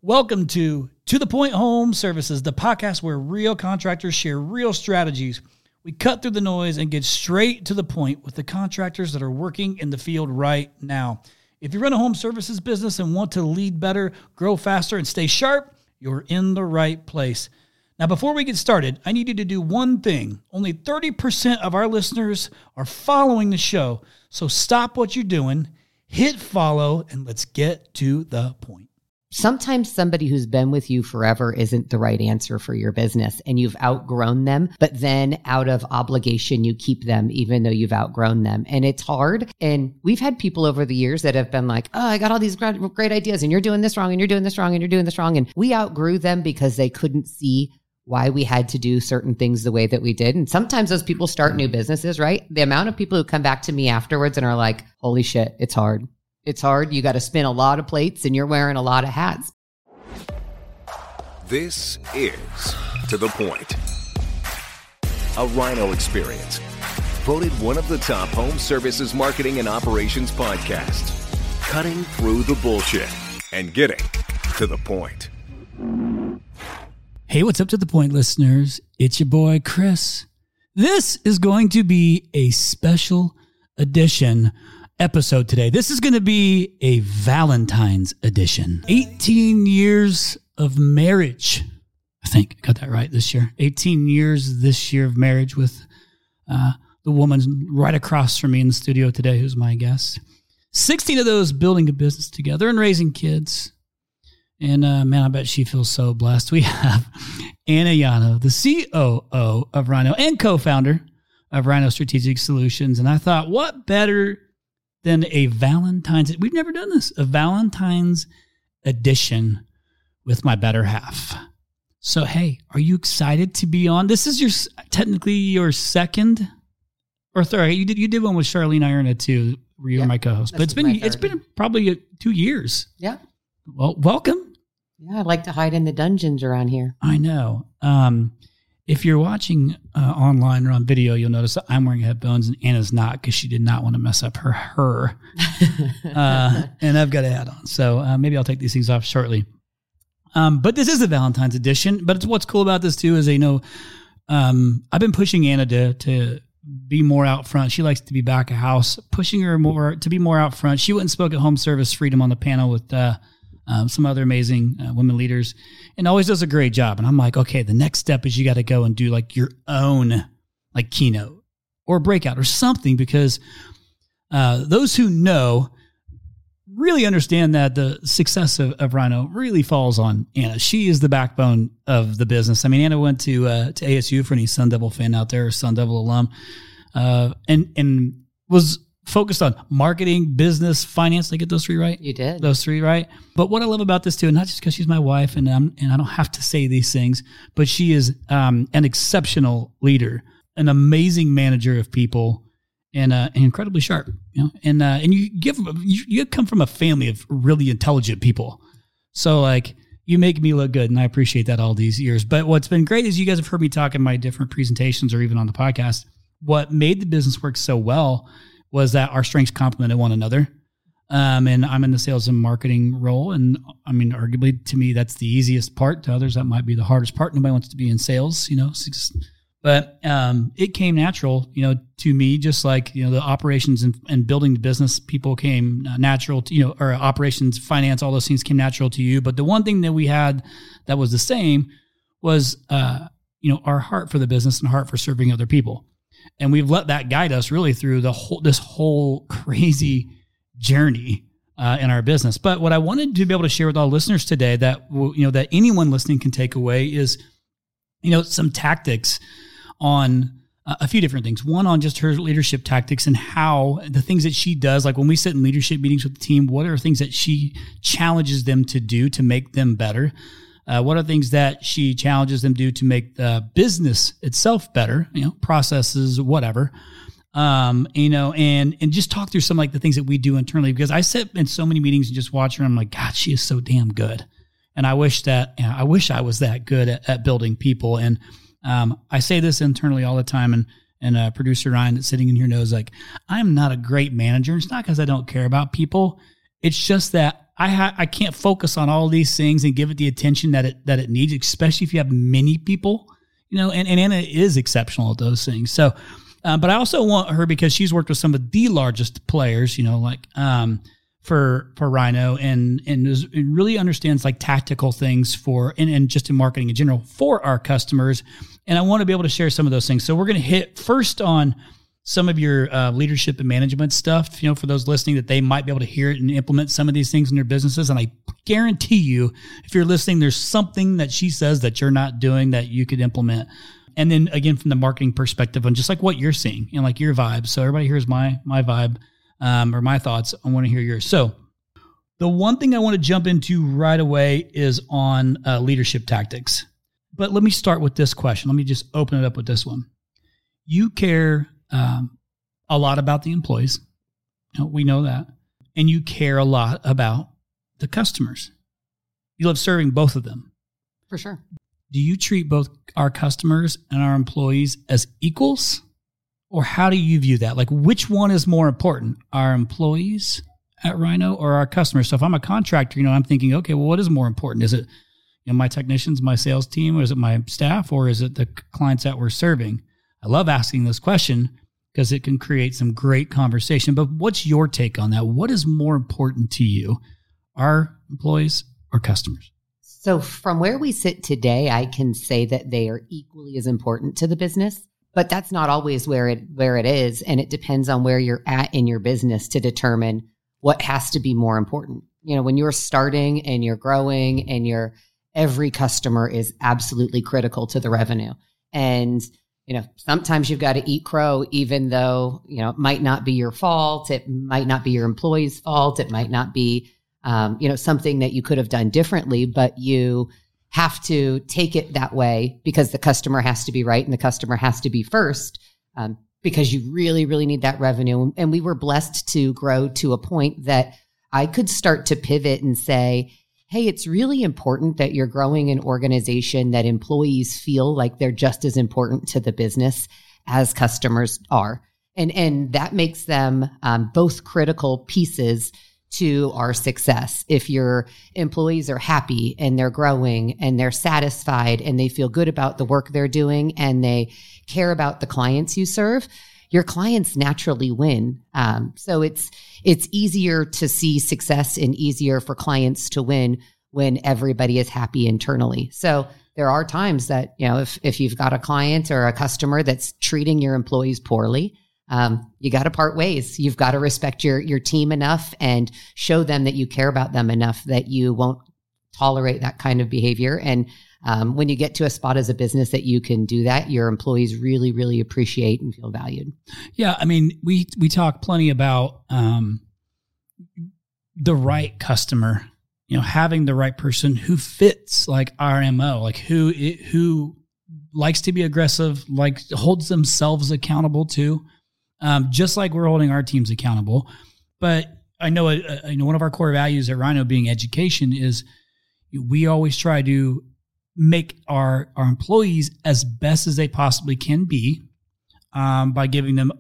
Welcome to the Point Home Services, the podcast where real contractors share real strategies. We cut through the noise and get straight to the point with the contractors that are working in the field right now. If you run a home services business and want to lead better, grow faster, and stay sharp, you're in the right place. Now, before we get started, I need you to do one thing. Only 30% of our listeners are following the show. So stop what you're doing, hit follow, and let's get to the point. Sometimes somebody who's been with you forever isn't the right answer for your business and you've outgrown them, but then out of obligation, you keep them even though you've outgrown them. And it's hard. And we've had people over the years that have been like, oh, I got all these great ideas and you're doing this wrong and you're doing this wrong and you're doing this wrong. And we outgrew them because they couldn't see why we had to do certain things the way that we did. And sometimes those people start new businesses, right? The amount of people who come back to me afterwards and are like, holy shit, it's hard. It's hard. You got to spin a lot of plates and you're wearing a lot of hats. This is To The Point, a Rhino experience. Voted one of the top home services marketing and operations podcasts. Cutting through the bullshit and getting to the point. Hey, what's up to the point, listeners? It's your boy, Chris. This is going to be a special edition episode today. This is going to be a Valentine's edition. 18 years of marriage. I think I got that right this year. 18 years this year of marriage with the woman right across from me in the studio today, who's my guest. 16 of those building a business together and raising kids. And man, I bet she feels so blessed. We have Anna Yano, the COO of Rhino and co-founder of Rhino Strategic Solutions. And I thought, what better than a Valentine's, we've never done this, a Valentine's edition with my better half. So, hey, are you excited to be on? This is technically your second or third. You did one with Charlene Ierna too, where you were my co-host. But it's been probably 2 years. Yeah. Well, welcome. Yeah, I like to hide in the dungeons around here. I know. If you're watching online or on video, you'll notice that I'm wearing headphones and Anna's not because she did not want to mess up her. And I've got a hat on. So maybe I'll take these things off shortly. But this is a Valentine's edition. But what's cool about this too is I've been pushing Anna to be more out front. She likes to be back of house, pushing her more to be more out front. She went and spoke at Home Service Freedom on the panel with some other amazing women leaders and always does a great job. And I'm like, okay, the next step is you got to go and do like your own like keynote or breakout or something, because those who know really understand that the success of Rhino really falls on Anna. She is the backbone of the business. I mean, Anna went to ASU for any Sun Devil fan out there, or Sun Devil alum, and was focused on marketing, business, finance. Did I get those three right? You did. Those three right. But what I love about this too, and not just because she's my wife and I don't have to say these things, but she is an exceptional leader, an amazing manager of people, and incredibly sharp. And you come from a family of really intelligent people. So like you make me look good, and I appreciate that all these years. But what's been great is you guys have heard me talk in my different presentations or even on the podcast. What made the business work so well was that our strengths complemented one another. And I'm in the sales and marketing role. And I mean, arguably to me, that's the easiest part. To others, that might be the hardest part. Nobody wants to be in sales, but it came natural, to me, just like, the operations and building the business people came natural to, or operations, finance, all those things came natural to you. But the one thing that we had that was the same was, our heart for the business and heart for serving other people. And we've let that guide us really through this whole crazy journey in our business. But what I wanted to be able to share with all listeners today that that anyone listening can take away is some tactics on a few different things. One, on just her leadership tactics and how the things that she does, like when we sit in leadership meetings with the team, what are things that she challenges them to do to make them better? What are things that she challenges them to do to make the business itself better, processes, whatever, and just talk through some like the things that we do internally, because I sit in so many meetings and just watch her and I'm like, God, she is so damn good. And I wish I was that good at building people. And I say this internally all the time. And producer Ryan that's sitting in here knows, like, I'm not a great manager. It's not because I don't care about people. It's just that I can't focus on all these things and give it the attention that it needs, especially if you have many people, and Anna is exceptional at those things. So, but I also want her because she's worked with some of the largest players, for Rhino and really understands like tactical things and just in marketing in general for our customers. And I want to be able to share some of those things. So we're going to hit first on some of your leadership and management stuff, for those listening that they might be able to hear it and implement some of these things in their businesses. And I guarantee you, if you're listening, there's something that she says that you're not doing that you could implement. And then again, from the marketing perspective on just like what you're seeing and like your vibe. So everybody hears my vibe or my thoughts. I want to hear yours. So the one thing I want to jump into right away is on leadership tactics. But let me start with this question. Let me just open it up with this one. You care a lot about the employees. We know that. And you care a lot about the customers. You love serving both of them. For sure. Do you treat both our customers and our employees as equals? Or how do you view that? Like, which one is more important? Our employees at Rhino or our customers? So if I'm a contractor, I'm thinking, okay, well, what is more important? Is it my technicians, my sales team, or is it my staff, or is it the clients that we're serving? I love asking this question because it can create some great conversation. But what's your take on that? What is more important to you, our employees or customers? So from where we sit today, I can say that they are equally as important to the business, but that's not always where it is. And it depends on where you're at in your business to determine what has to be more important. When you're starting and you're growing and every customer is absolutely critical to the revenue. And sometimes you've got to eat crow, even though, it might not be your fault. It might not be your employee's fault. It might not be, something that you could have done differently, but you have to take it that way because the customer has to be right and the customer has to be first, because you really, really need that revenue. And we were blessed to grow to a point that I could start to pivot and say, hey, it's really important that you're growing an organization that employees feel like they're just as important to the business as customers are. And that makes them both critical pieces to our success. If your employees are happy and they're growing and they're satisfied and they feel good about the work they're doing and they care about the clients you serve, your clients naturally win. So it's easier to see success and easier for clients to win when everybody is happy internally. So there are times that, if you've got a client or a customer that's treating your employees poorly, you got to part ways. You've got to respect your team enough and show them that you care about them enough that you won't tolerate that kind of behavior. And when you get to a spot as a business that you can do that, your employees really, really appreciate and feel valued. Yeah. I mean, we talk plenty about the right customer, having the right person who fits like our MO, like who likes to be aggressive, like holds themselves accountable too. Just like we're holding our teams accountable. But I know one of our core values at Rhino being education is we always try to make our employees as best as they possibly can be by giving them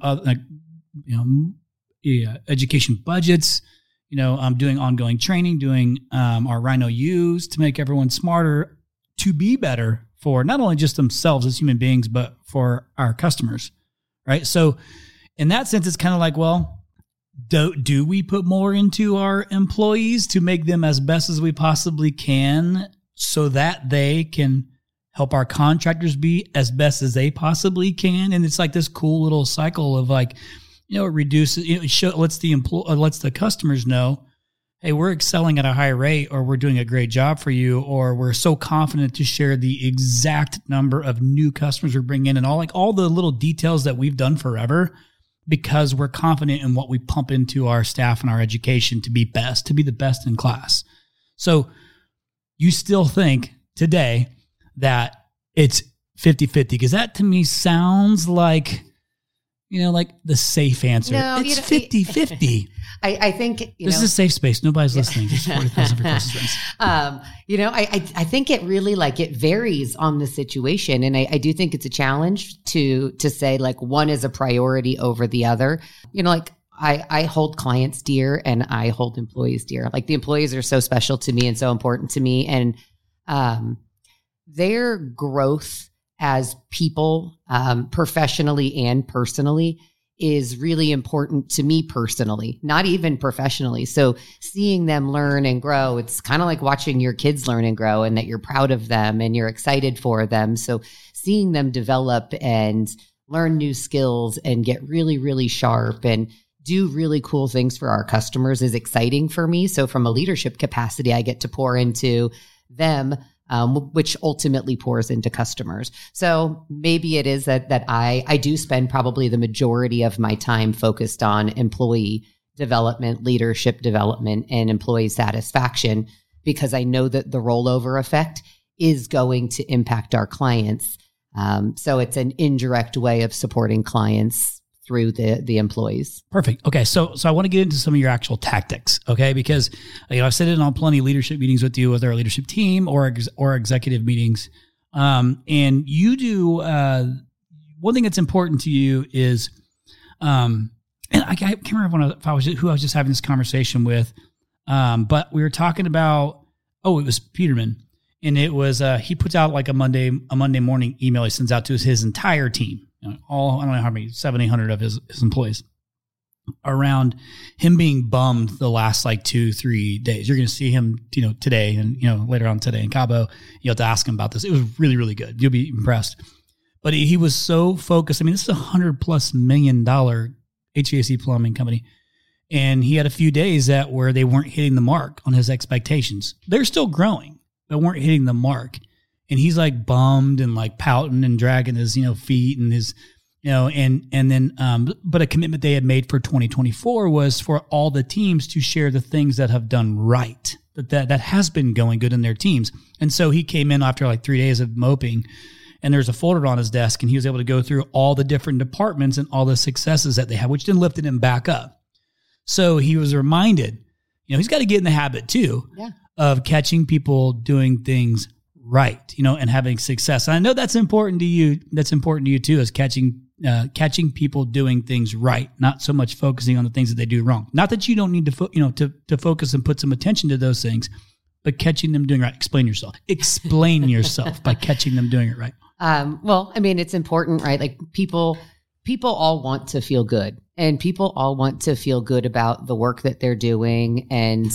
education budgets, doing ongoing training, doing our Rhino U's to make everyone smarter to be better for not only just themselves as human beings, but for our customers, right? So in that sense, it's kind of like, well, do we put more into our employees to make them as best as we possibly can so that they can help our contractors be as best as they possibly can? And it's like this cool little cycle of like, it reduces, lets the customers know, hey, we're excelling at a high rate, or we're doing a great job for you, or we're so confident to share the exact number of new customers we're bringing in and all the little details that we've done forever, because we're confident in what we pump into our staff and our education to be the best in class. So you still think today that it's 50-50? Because that to me sounds like, like the safe answer. No, it's 50-50. I think, this is a safe space. Nobody's listening. Just 40,000 for closest friends. I think it really it varies on the situation. And I do think it's a challenge to say one is a priority over the other. I hold clients dear and I hold employees dear. Like the employees are so special to me and so important to me. And their growth as people, professionally and personally, is really important to me personally, not even professionally. So seeing them learn and grow, it's kind of like watching your kids learn and grow, and that you're proud of them and you're excited for them. So seeing them develop and learn new skills and get really, really sharp and do really cool things for our customers is exciting for me. So from a leadership capacity, I get to pour into them, which ultimately pours into customers. So maybe it is that I do spend probably the majority of my time focused on employee development, leadership development, and employee satisfaction, because I know that the rollover effect is going to impact our clients. So it's an indirect way of supporting clients through the employees. Perfect. Okay. So I want to get into some of your actual tactics. Okay. Because, I've sat in on plenty of leadership meetings with you, with our leadership team or executive meetings. And you do, one thing that's important to you is, and I can't remember who I was just having this conversation with. But we were talking about, it was Peterman. And it was, he puts out like a Monday morning email he sends out to his entire team. I don't know how many, 700-800 of his employees, around him being bummed the last like 2-3 days. You're going to see him, today and, later on today in Cabo. You have to ask him about this. It was really, really good. You'll be impressed. But he was so focused. I mean, this is $100+ million HVAC plumbing company. And he had a few days where they weren't hitting the mark on his expectations. They're still growing, but weren't hitting the mark. And he's like bummed and like pouting and dragging his, feet and his, and then, but a commitment they had made for 2024 was for all the teams to share the things that have done right, that has been going good in their teams. And so he came in after like 3 days of moping, and there's a folder on his desk, and he was able to go through all the different departments and all the successes that they had, which then lifted him back up. So he was reminded, he's got to get in the habit too of catching people doing things right, and having success. And I know that's important to you. That's important to you too, is catching people doing things right, not so much focusing on the things that they do wrong. Not that you don't need to to focus and put some attention to those things, but catching them doing right. Explain yourself. Explain yourself by catching them doing it right. Well, I mean, it's important, right? Like people all want to feel good, and people all want to feel good about the work that they're doing. And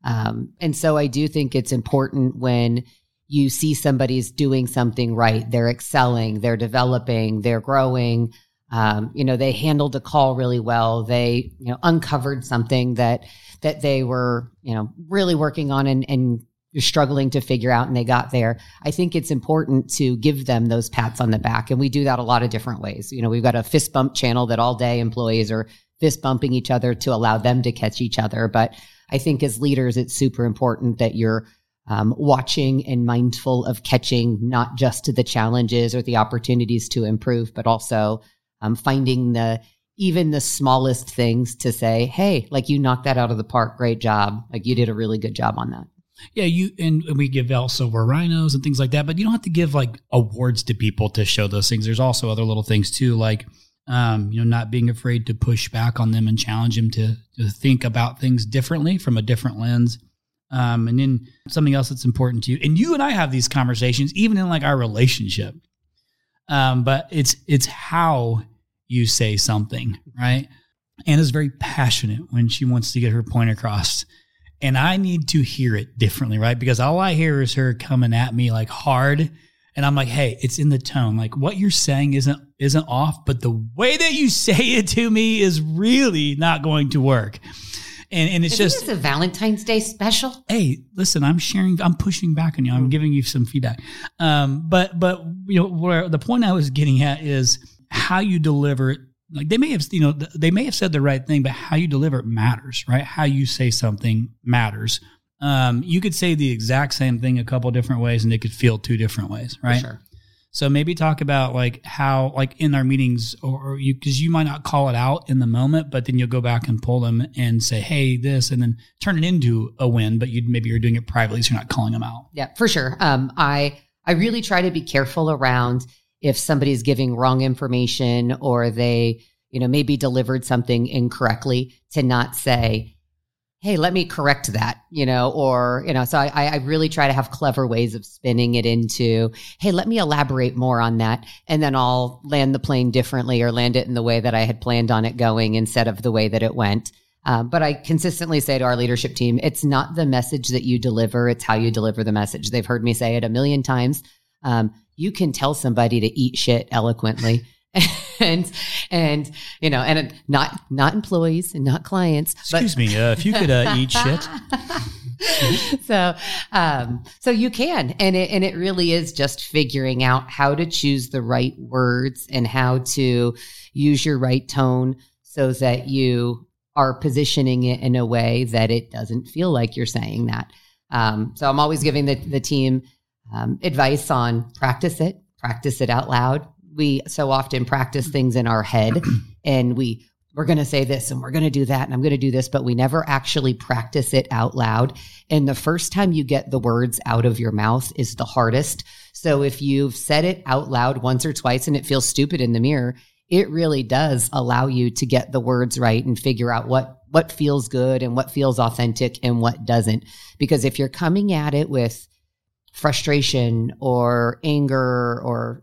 so I do think it's important when you see somebody's doing something right, they're excelling, they're developing, they're growing. They handled a call really well. They, uncovered something that they were, really working on and you're struggling to figure out, and they got there. I think it's important to give them those pats on the back. And we do that a lot of different ways. We've got a fist bump channel that all day employees are fist bumping each other to allow them to catch each other. But I think as leaders, it's super important that you're watching and mindful of catching not just the challenges or the opportunities to improve, but also finding even the smallest things to say, hey, like you knocked that out of the park. Great job. Like you did a really good job on that. Yeah, and we give also rhinos and things like that, but you don't have to give like awards to people to show those things. There's also other little things too, like not being afraid to push back on them and challenge them to think about things differently from a different lens. And then something else that's important to you, and you and I have these conversations even in like our relationship. But it's how you say something, right? Anna's very passionate when she wants to get her point across, and I need to hear it differently, right? Because all I hear is her coming at me like hard, and I'm like, hey, it's in the tone. Like what you're saying isn't off, but the way that you say it to me is really not going to work. And it's Isn't this a Valentine's Day special? Hey, listen, I'm pushing back on you. I'm giving you some feedback. But where the point I was getting at is how you deliver it. Like they may have said the right thing, but how you deliver it matters, right? How you say something matters. You could say the exact same thing a couple different ways and it could feel two different ways, right? For sure. So maybe talk about like how, like in our meetings, or you, because you might not call it out in the moment, but then you'll go back and pull them and say, hey, this, and then turn it into a win, but you're doing it privately, so you're not calling them out. Yeah, for sure. I really try to be careful around if somebody's giving wrong information or they, maybe delivered something incorrectly, to not say, hey, let me correct that, so I really try to have clever ways of spinning it into, hey, let me elaborate more on that. And then I'll land the plane differently or land it in the way that I had planned on it going instead of the way that it went. But I consistently say to our leadership team, it's not the message that you deliver, it's how you deliver the message. They've heard me say it a million times. You can tell somebody to eat shit eloquently. and not employees and not clients. Excuse me, if you could eat shit. So you can, and it really is just figuring out how to choose the right words and how to use your right tone so that you are positioning it in a way that it doesn't feel like you're saying that. So I'm always giving the team advice on practice it out loud. We so often practice things in our head and we're going to say this and we're going to do that and I'm going to do this, but we never actually practice it out loud. And the first time you get the words out of your mouth is the hardest. So if you've said it out loud once or twice and it feels stupid in the mirror, it really does allow you to get the words right and figure out what feels good and what feels authentic and what doesn't. Because if you're coming at it with frustration or anger or,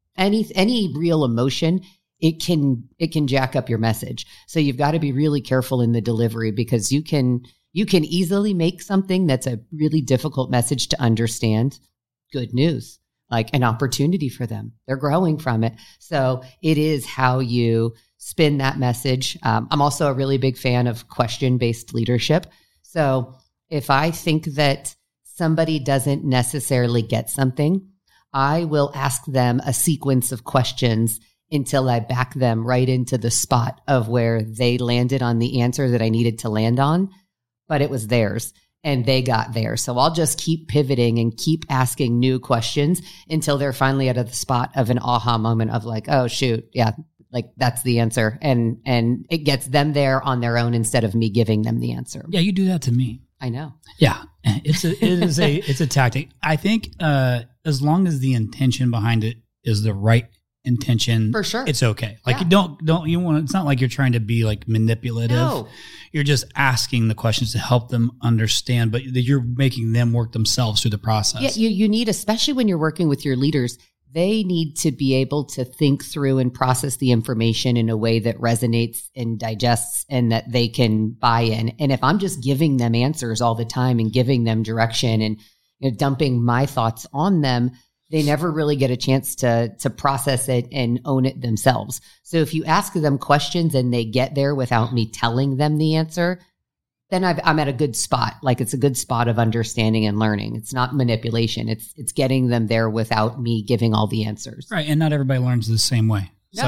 any real emotion, it can jack up your message. So you've got to be really careful in the delivery because you can easily make something that's a really difficult message to understand good news, like an opportunity for them. They're growing from it. So it is how you spin that message. I'm also a really big fan of question-based leadership. So if I think that somebody doesn't necessarily get something, I will ask them a sequence of questions until I back them right into the spot of where they landed on the answer that I needed to land on, but it was theirs and they got there. So I'll just keep pivoting and keep asking new questions until they're finally at the spot of an aha moment of like, oh shoot, yeah, like that's the answer. And it gets them there on their own instead of me giving them the answer. Yeah, you do that to me. I know. Yeah, it's a tactic. I think as long as the intention behind it is the right intention, for sure, it's okay. Like you don't you want. It's not like you're trying to be like manipulative. No. You're just asking the questions to help them understand, but you're making them work themselves through the process. Yeah, you need, especially when you're working with your leaders, they need to be able to think through and process the information in a way that resonates and digests and that they can buy in. And if I'm just giving them answers all the time and giving them direction and dumping my thoughts on them, they never really get a chance to process it and own it themselves. So if you ask them questions and they get there without me telling them the answer, then I'm at a good spot. Like it's a good spot of understanding and learning. It's not manipulation. It's getting them there without me giving all the answers. Right. And not everybody learns the same way.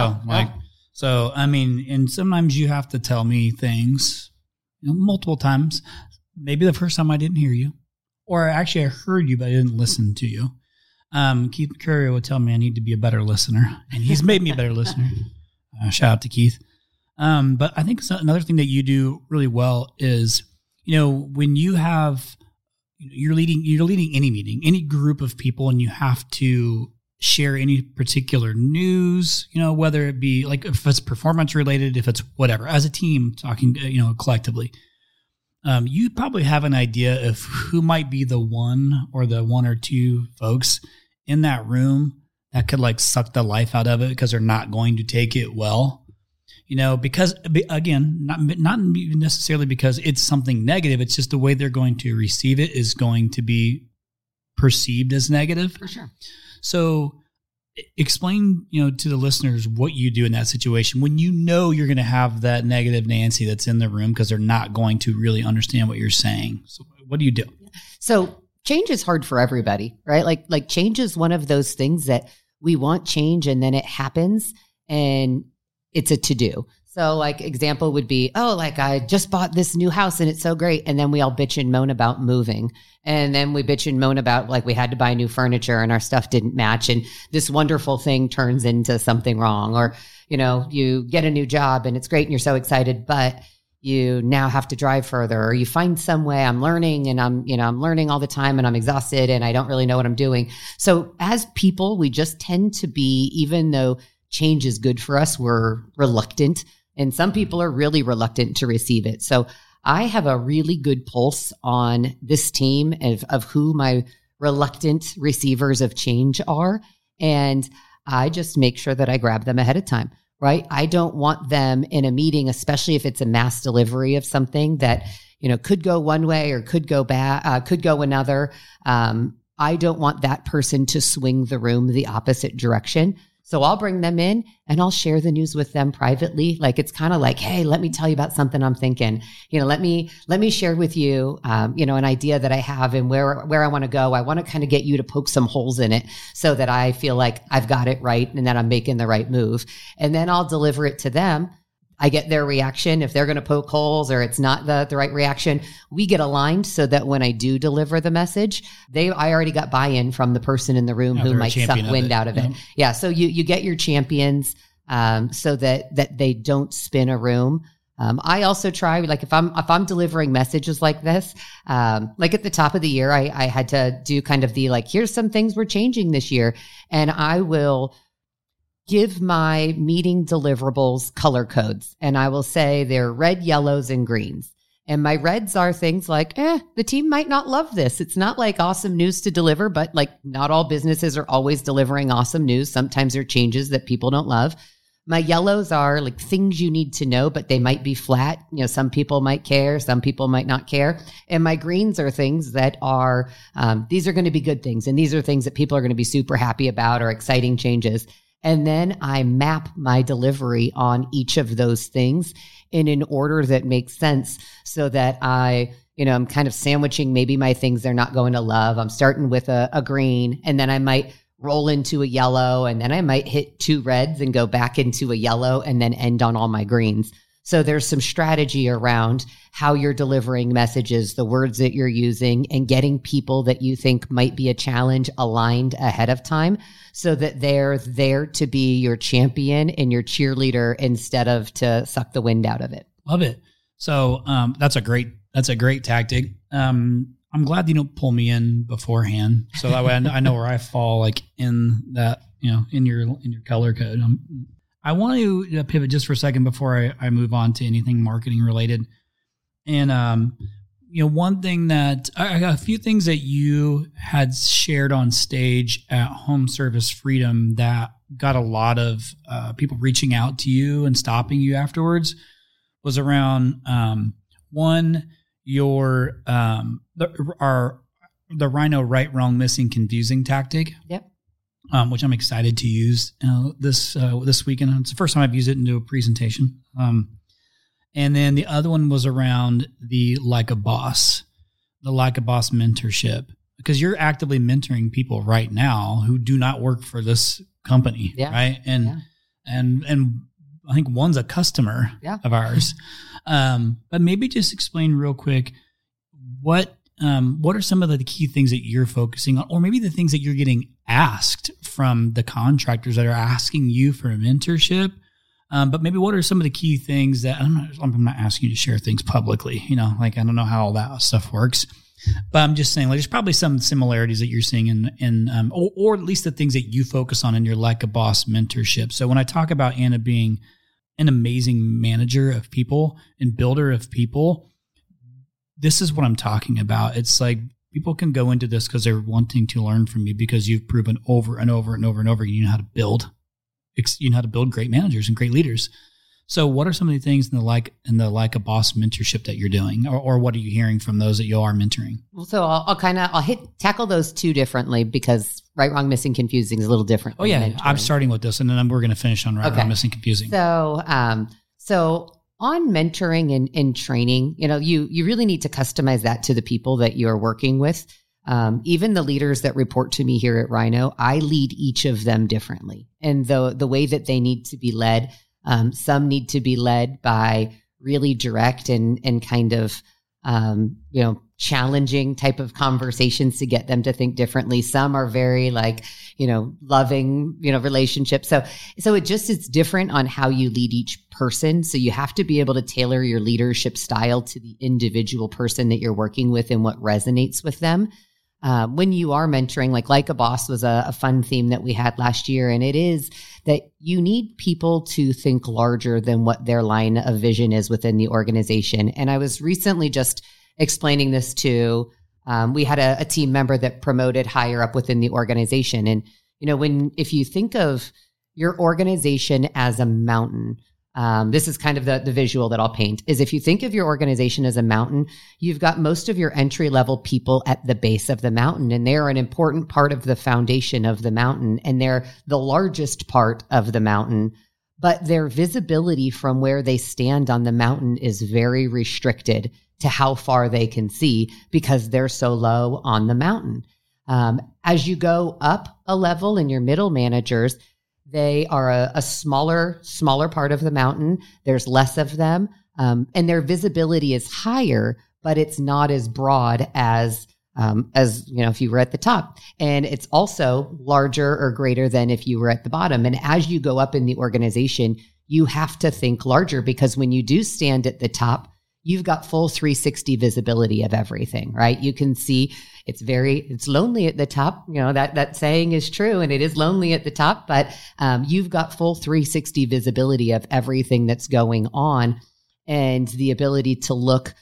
So I mean, and sometimes you have to tell me things, multiple times. Maybe the first time I didn't hear you, or actually I heard you, but I didn't listen to you. Keith Mercurio would tell me I need to be a better listener, and he's made me a better listener. Shout out to Keith. But I think another thing that you do really well is, when you have, you're leading any meeting, any group of people, and you have to share any particular news, whether it be like if it's performance related, if it's whatever, as a team talking, collectively. You probably have an idea of who might be the one or two folks in that room that could like suck the life out of it because they're not going to take it well. Because again, not necessarily because it's something negative. It's just the way they're going to receive it is going to be perceived as negative. For sure. So explain, to the listeners what you do in that situation when you're going to have that negative Nancy that's in the room because they're not going to really understand what you're saying. So what do you do? So change is hard for everybody, right? Like change is one of those things that we want change and then it happens and it's a to-do. So like example would be, I just bought this new house and it's so great. And then we all bitch and moan about moving. And then we bitch and moan about like we had to buy new furniture and our stuff didn't match. And this wonderful thing turns into something wrong. Or, you get a new job and it's great and you're so excited, but you now have to drive further, or you find some way. I'm learning and I'm learning all the time and I'm exhausted and I don't really know what I'm doing. So as people, we just tend to be, even though change is good for us, we're reluctant. And some people are really reluctant to receive it. So I have a really good pulse on this team of who my reluctant receivers of change are. And I just make sure that I grab them ahead of time, right? I don't want them in a meeting, especially if it's a mass delivery of something that, could go one way or could go could go another. I don't want that person to swing the room the opposite direction. So I'll bring them in and I'll share the news with them privately. Like, it's kind of like, hey, let me tell you about something I'm thinking. Let me share with you, an idea that I have and where I want to go. I want to kind of get you to poke some holes in it so that I feel like I've got it right and that I'm making the right move. And then I'll deliver it to them. I get their reaction. If they're going to poke holes or it's not the right reaction, we get aligned so that when I do deliver the message, I already got buy-in from the person in the room who might suck wind out of it. Yeah. So you get your champions so that they don't spin a room. I also try, like, if I'm delivering messages like this, like at the top of the year, I had to do kind of the, like, here's some things we're changing this year. And I will give my meeting deliverables color codes. And I will say they're red, yellows, and greens. And my reds are things like, the team might not love this. It's not like awesome news to deliver, but like not all businesses are always delivering awesome news. Sometimes there are changes that people don't love. My yellows are like things you need to know, but they might be flat. Some people might care, some people might not care. And my greens are things that are, these are going to be good things. And these are things that people are going to be super happy about or exciting changes. And then I map my delivery on each of those things in an order that makes sense so that I'm kind of sandwiching maybe my things they're not going to love. I'm starting with a green, and then I might roll into a yellow, and then I might hit 2 reds and go back into a yellow and then end on all my greens. So there's some strategy around how you're delivering messages, the words that you're using, and getting people that you think might be a challenge aligned ahead of time so that they're there to be your champion and your cheerleader instead of to suck the wind out of it. Love it. So that's a great tactic. I'm glad you don't pull me in beforehand, so that way I know where I fall, like in that, in your color code. I want to pivot just for a second before I move on to anything marketing related. And, one thing that I got a few things that you had shared on stage at Home Service Freedom that got a lot of people reaching out to you and stopping you afterwards was around, one, your, the Rhino right, wrong, missing, confusing tactic. Yep. Which I'm excited to use this weekend. It's the first time I've used it into a presentation. And then the other one was around the Like a Boss mentorship, because you're actively mentoring people right now who do not work for this company, right? And I think one's a customer of ours. But maybe just explain real quick what are some of the key things that you're focusing on, or maybe the things that you're getting asked from the contractors that are asking you for a mentorship? But maybe what are some of the key things that I'm not asking you to share things publicly, I don't know how all that stuff works, but I'm just saying, like, there's probably some similarities that you're seeing in or at least the things that you focus on in your Like a Boss mentorship. So when I talk about Anna being an amazing manager of people and builder of people, this is what I'm talking about. It's like people can go into this because they're wanting to learn from you because you've proven over and over and over and over, you know how to build great managers and great leaders. So what are some of the things in the Like a Boss mentorship that you're doing, or what are you hearing from those that you are mentoring? Well, so I'll tackle those two differently because right, wrong, missing, confusing is a little different. Oh yeah. Mentoring. I'm starting with this and then we're going to finish on right, wrong, missing, confusing. So on mentoring and training, you really need to customize that to the people that you're working with. Even the leaders that report to me here at Rhino, I lead each of them differently. And the way that they need to be led, some need to be led by really direct and kind of, challenging type of conversations to get them to think differently. Some are very loving, relationships. So it's different on how you lead each person. So you have to be able to tailor your leadership style to the individual person that you're working with and what resonates with them. When you are mentoring, like a Boss was a fun theme that we had last year. And it is that you need people to think larger than what their line of vision is within the organization. And I was recently just explaining this to, we had a team member that promoted higher up within the organization. And, if you think of your organization as a mountain, this is kind of the visual that I'll paint, is if you think of your organization as a mountain, you've got most of your entry-level people at the base of the mountain, and they're an important part of the foundation of the mountain, and they're the largest part of the mountain, but their visibility from where they stand on the mountain is very restricted to how far they can see because they're so low on the mountain. As you go up a level in your middle managers, they are a smaller part of the mountain. There's less of them, and their visibility is higher, but it's not as broad as if you were at the top. And it's also larger or greater than if you were at the bottom. And as you go up in the organization, you have to think larger because when you do stand at the top, you've got full 360 visibility of everything, right? You can see it's lonely at the top. That saying is true and it is lonely at the top, but you've got full 360 visibility of everything that's going on and the ability to look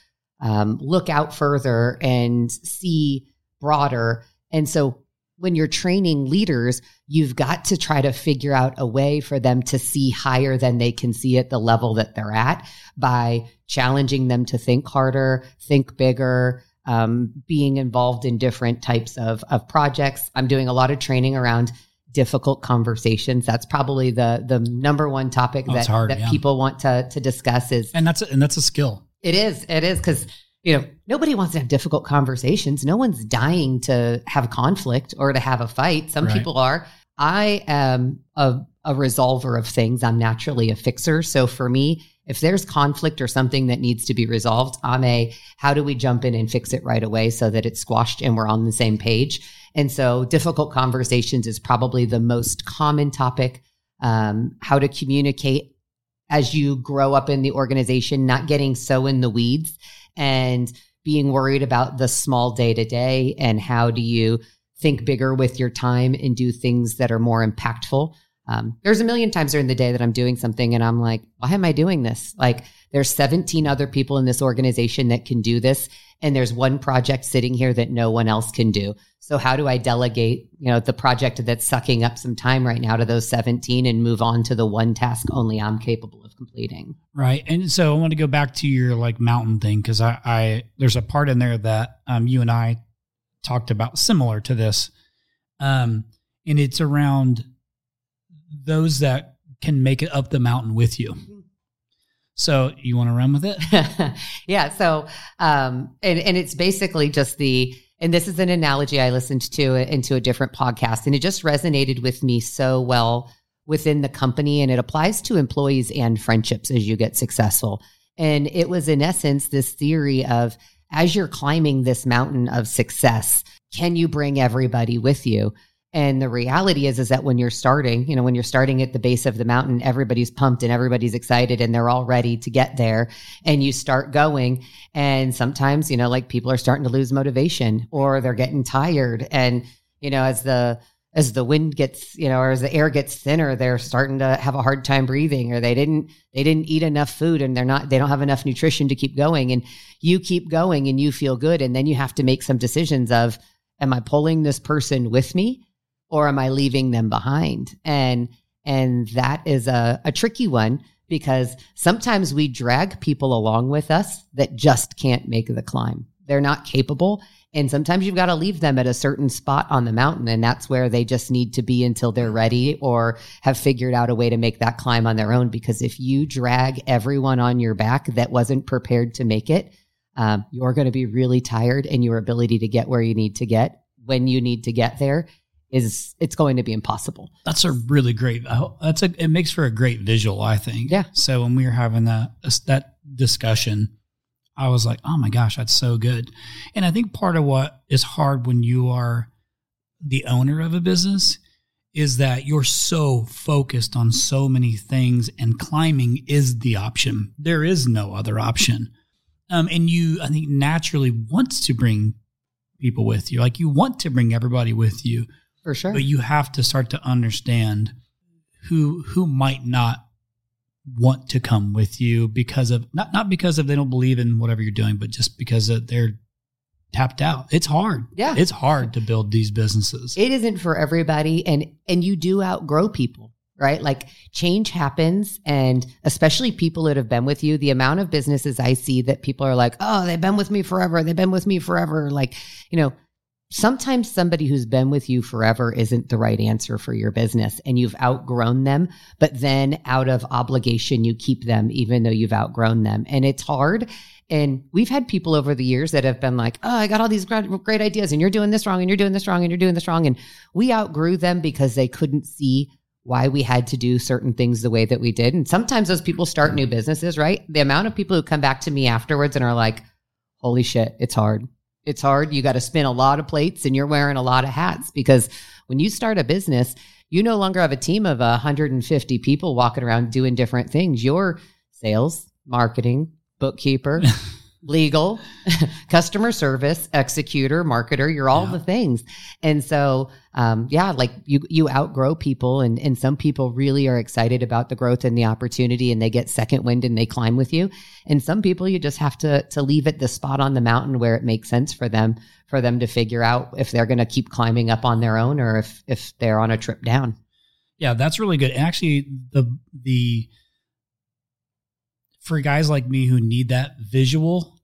out further and see broader. And so when you're training leaders, you've got to try to figure out a way for them to see higher than they can see at the level that they're at by challenging them to think harder, think bigger, being involved in different types of projects. I'm doing a lot of training around difficult conversations. That's probably the number one topic that people want to discuss and that's a skill. It is because nobody wants to have difficult conversations. No one's dying to have conflict or to have a fight. Some people are. I am a resolver of things. I'm naturally a fixer. So for me, if there's conflict or something that needs to be resolved, how do we jump in and fix it right away so that it's squashed and we're on the same page? And so difficult conversations is probably the most common topic. How to communicate as you grow up in the organization, not getting so in the weeds and being worried about the small day to day, and how do you think bigger with your time and do things that are more impactful. There's a million times during the day that I'm doing something and I'm like, why am I doing this? Like there's 17 other people in this organization that can do this. And there's one project sitting here that no one else can do. So how do I delegate, the project that's sucking up some time right now to those 17 and move on to the one task only I'm capable of completing? Right. And so I want to go back to your mountain thing, because I there's a part in there that you and I talked about similar to this. And it's around those that can make it up the mountain with you. So you want to run with it? Yeah. So, and it's basically just and this is an analogy I listened to into a different podcast, and it just resonated with me so well within the company, and it applies to employees and friendships as you get successful. And it was in essence this theory of, as you're climbing this mountain of success, can you bring everybody with you? And the reality is that when you're starting at the base of the mountain, everybody's pumped and everybody's excited and they're all ready to get there. And you start going. And sometimes, people are starting to lose motivation or they're getting tired. And, as the wind gets, or as the air gets thinner, they're starting to have a hard time breathing, or they didn't eat enough food and they don't have enough nutrition to keep going. And you keep going and you feel good. And then you have to make some decisions of, am I pulling this person with me? Or am I leaving them behind? And that is a tricky one, because sometimes we drag people along with us that just can't make the climb. They're not capable. And sometimes you've got to leave them at a certain spot on the mountain. And that's where they just need to be until they're ready or have figured out a way to make that climb on their own. Because if you drag everyone on your back that wasn't prepared to make it, you're going to be really tired, and your ability to get where you need to get when you need to get there it's going to be impossible. That's a really great, it makes for a great visual, I think. Yeah. So when we were having that discussion, I was like, oh my gosh, that's so good. And I think part of what is hard when you are the owner of a business is that you're so focused on so many things, and climbing is the option. There is no other option. And you, I think, naturally wants to bring people with you. Like, you want to bring everybody with you. For sure. But you have to start to understand who might not want to come with you because of not because of they don't believe in whatever you're doing, but just because they're tapped out. It's hard. Yeah. It's hard to build these businesses. It isn't for everybody. And you do outgrow people, right? Like change happens. And especially people that have been with you, the amount of businesses I see that people are like, oh, they've been with me forever. They've been with me forever. Like, sometimes somebody who's been with you forever isn't the right answer for your business and you've outgrown them, but then out of obligation, you keep them even though you've outgrown them. And it's hard. And we've had people over the years that have been like, oh, I got all these great ideas and you're doing this wrong and you're doing this wrong and you're doing this wrong. And we outgrew them because they couldn't see why we had to do certain things the way that we did. And sometimes those people start new businesses, right? The amount of people who come back to me afterwards and are like, holy shit, it's hard. It's hard. You got to spin a lot of plates and you're wearing a lot of hats because when you start a business, you no longer have a team of 150 people walking around doing different things. You're sales, marketing, bookkeeper, legal, customer service, executor, marketer, you're all the things. And so, like you outgrow people and some people really are excited about the growth and the opportunity and they get second wind and they climb with you. And some people you just have to leave at the spot on the mountain where it makes sense for them to figure out if they're going to keep climbing up on their own or if they're on a trip down. Yeah, that's really good. Actually, the for guys like me who need that visual,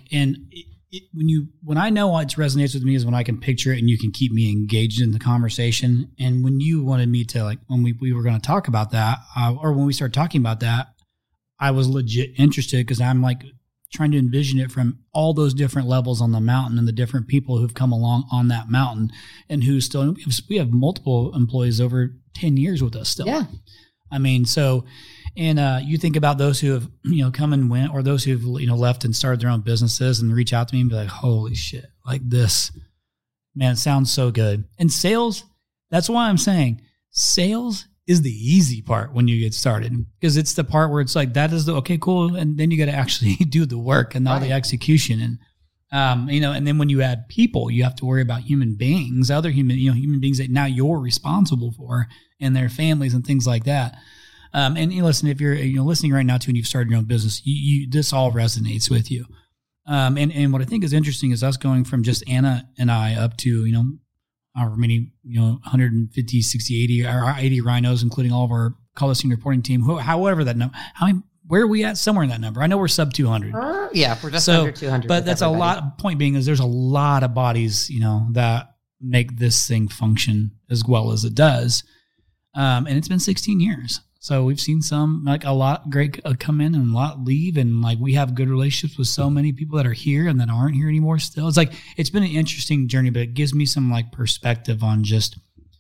when I know it resonates with me is when I can picture it and you can keep me engaged in the conversation. And when you wanted me to when we were going to talk about that, or when we started talking about that, I was legit interested because I'm trying to envision it from all those different levels on the mountain and the different people who've come along on that mountain and who still, we have multiple employees over 10 years with us still. Yeah. I mean, so, and you think about those who have, come and went, or those who've, left and started their own businesses and reach out to me and be like, holy shit, this, man, it sounds so good. And sales, that's why I'm saying sales is the easy part when you get started, because it's the part where it's that is okay, cool. And then you got to actually do the work and all the execution. And, and then when you add people, you have to worry about human beings, other human beings that now you're responsible for and their families and things like that. And listen, if you're listening right now to and you've started your own business, this all resonates with you. And what I think is interesting is us going from just Anna and I up to however many 150, 60, 80, or 80 rhinos, including all of our call listing reporting team. However that number, where are we at? Somewhere in that number. I know we're sub 200. Yeah, we're just under 200. But that's everybody. A lot. Point being is there's a lot of bodies that make this thing function as well as it does. And it's been 16 years. So we've seen some, a lot great come in and a lot leave. And we have good relationships with so many people that are here and that aren't here anymore still. It's it's been an interesting journey, but it gives me some perspective on just,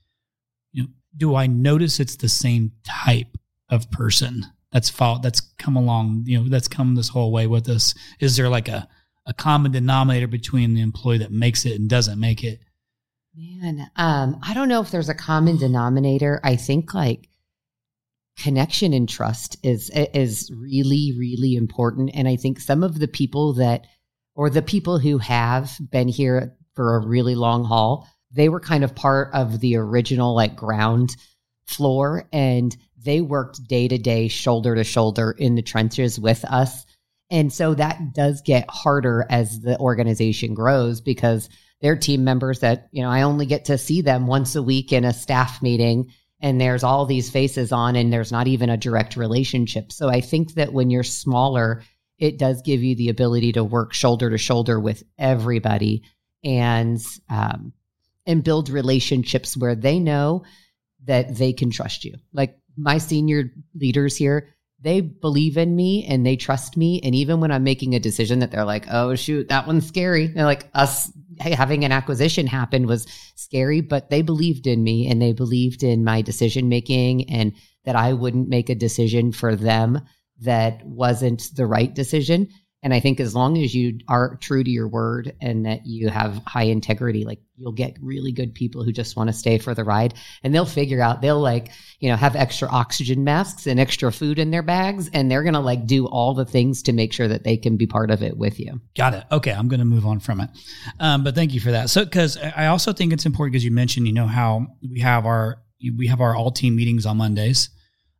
do I notice it's the same type of person that's come along, that's come this whole way with us? Is there a common denominator between the employee that makes it and doesn't make it? Man, I don't know if there's a common denominator. I think connection and trust is really, really important. And I think some of the people the people who have been here for a really long haul, they were kind of part of the original ground floor and they worked day to day, shoulder to shoulder in the trenches with us. And so that does get harder as the organization grows because they're team members that, I only get to see them once a week in a staff meeting. And there's all these faces on and there's not even a direct relationship. So I think that when you're smaller, it does give you the ability to work shoulder to shoulder with everybody and build relationships where they know that they can trust you. My senior leaders here, they believe in me and they trust me. And even when I'm making a decision that they're like, oh, shoot, that one's scary. They're us having an acquisition happen was scary, but they believed in me and they believed in my decision making and that I wouldn't make a decision for them that wasn't the right decision. And I think as long as you are true to your word and that you have high integrity, you'll get really good people who just want to stay for the ride and they'll figure out, they'll have extra oxygen masks and extra food in their bags. And they're going to do all the things to make sure that they can be part of it with you. Got it. Okay. I'm going to move on from it. But thank you for that. So, cause I also think it's important because you mentioned, how we have our all team meetings on Mondays.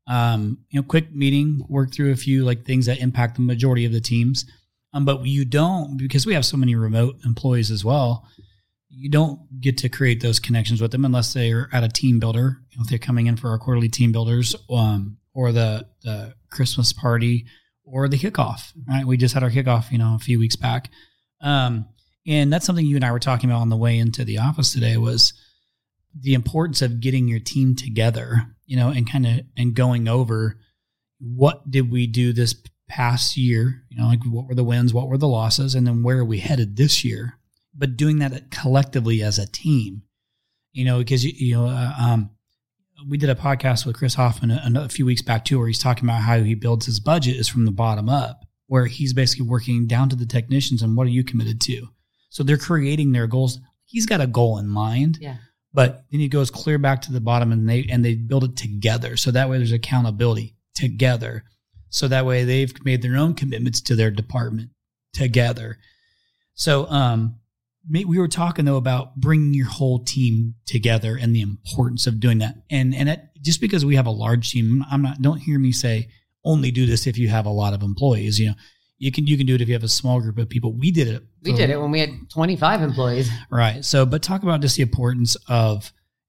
Quick meeting, work through a few like things that impact the majority of the teams. But you don't, because we have so many remote employees as well, you don't get to create those connections with them unless they're at a team builder. If they're coming in for our quarterly team builders, or the Christmas party, or the kickoff, right? We just had our kickoff, a few weeks back. And that's something you and I were talking about on the way into the office today, was the importance of getting your team together, and going over what did we do this past year, like what were the wins, what were the losses, and then where are we headed this year? But doing that collectively as a team, because, we did a podcast with Chris Hoffman a few weeks back too, where he's talking about how he builds his budget is from the bottom up, where he's basically working down to the technicians and what are you committed to? So they're creating their goals. He's got a goal in mind, but then he goes clear back to the bottom and they build it together. So that way there's accountability together. So that way they've made their own commitments to their department together. So, we were talking though about bringing your whole team together and the importance of doing that. And just because we have a large team, don't hear me say only do this if you have a lot of employees. You can do it if you have a small group of people. We did it. We did it when we had 25 employees. Right. So, but talk about just the importance of,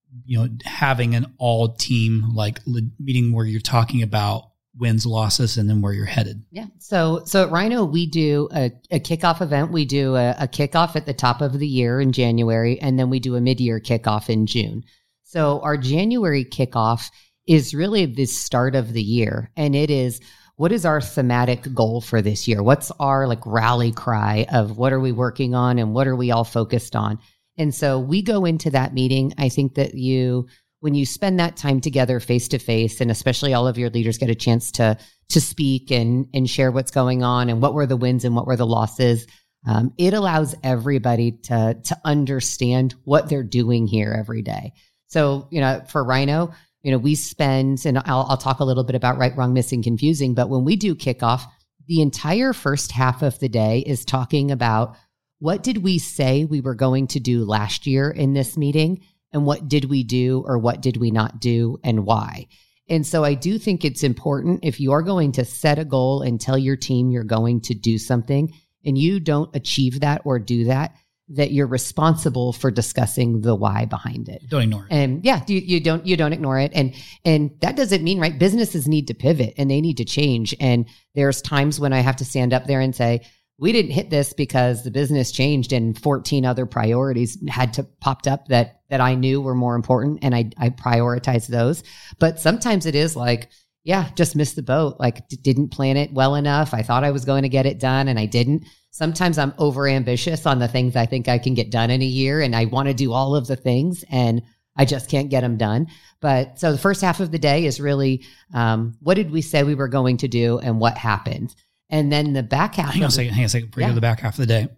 having an all team like meeting where you're talking about wins, losses, and then where you're headed. Yeah. So at Rhino, we do a kickoff event. We do a kickoff at the top of the year in January, and then we do a mid-year kickoff in June. So our January kickoff is really the start of the year. And it is, what is our thematic goal for this year? What's our rally cry of what are we working on and what are we all focused on? And so we go into that meeting. I think that when you spend that time together face to face, and especially all of your leaders get a chance to speak and share what's going on and what were the wins and what were the losses, it allows everybody to understand what they're doing here every day. So, for Rhino, we spend, and I'll talk a little bit about right, wrong, missing, confusing, but when we do kickoff, the entire first half of the day is talking about what did we say we were going to do last year in this meeting? And what did we do or what did we not do and why? And so I do think it's important, if you are going to set a goal and tell your team you're going to do something and you don't achieve that or do that, that you're responsible for discussing the why behind it. Don't ignore it. And you don't ignore it. And that doesn't mean, right, businesses need to pivot and they need to change. And there's times when I have to stand up there and say, we didn't hit this because the business changed and 14 other priorities popped up that I knew were more important, and I prioritized those. But sometimes it is just missed the boat, didn't plan it well enough. I thought I was going to get it done and I didn't. Sometimes I'm over ambitious on the things I think I can get done in a year, and I want to do all of the things and I just can't get them done. But so the first half of the day is really, what did we say we were going to do and what happened? And then the back half. Hang on a second before you go to the back half of the day.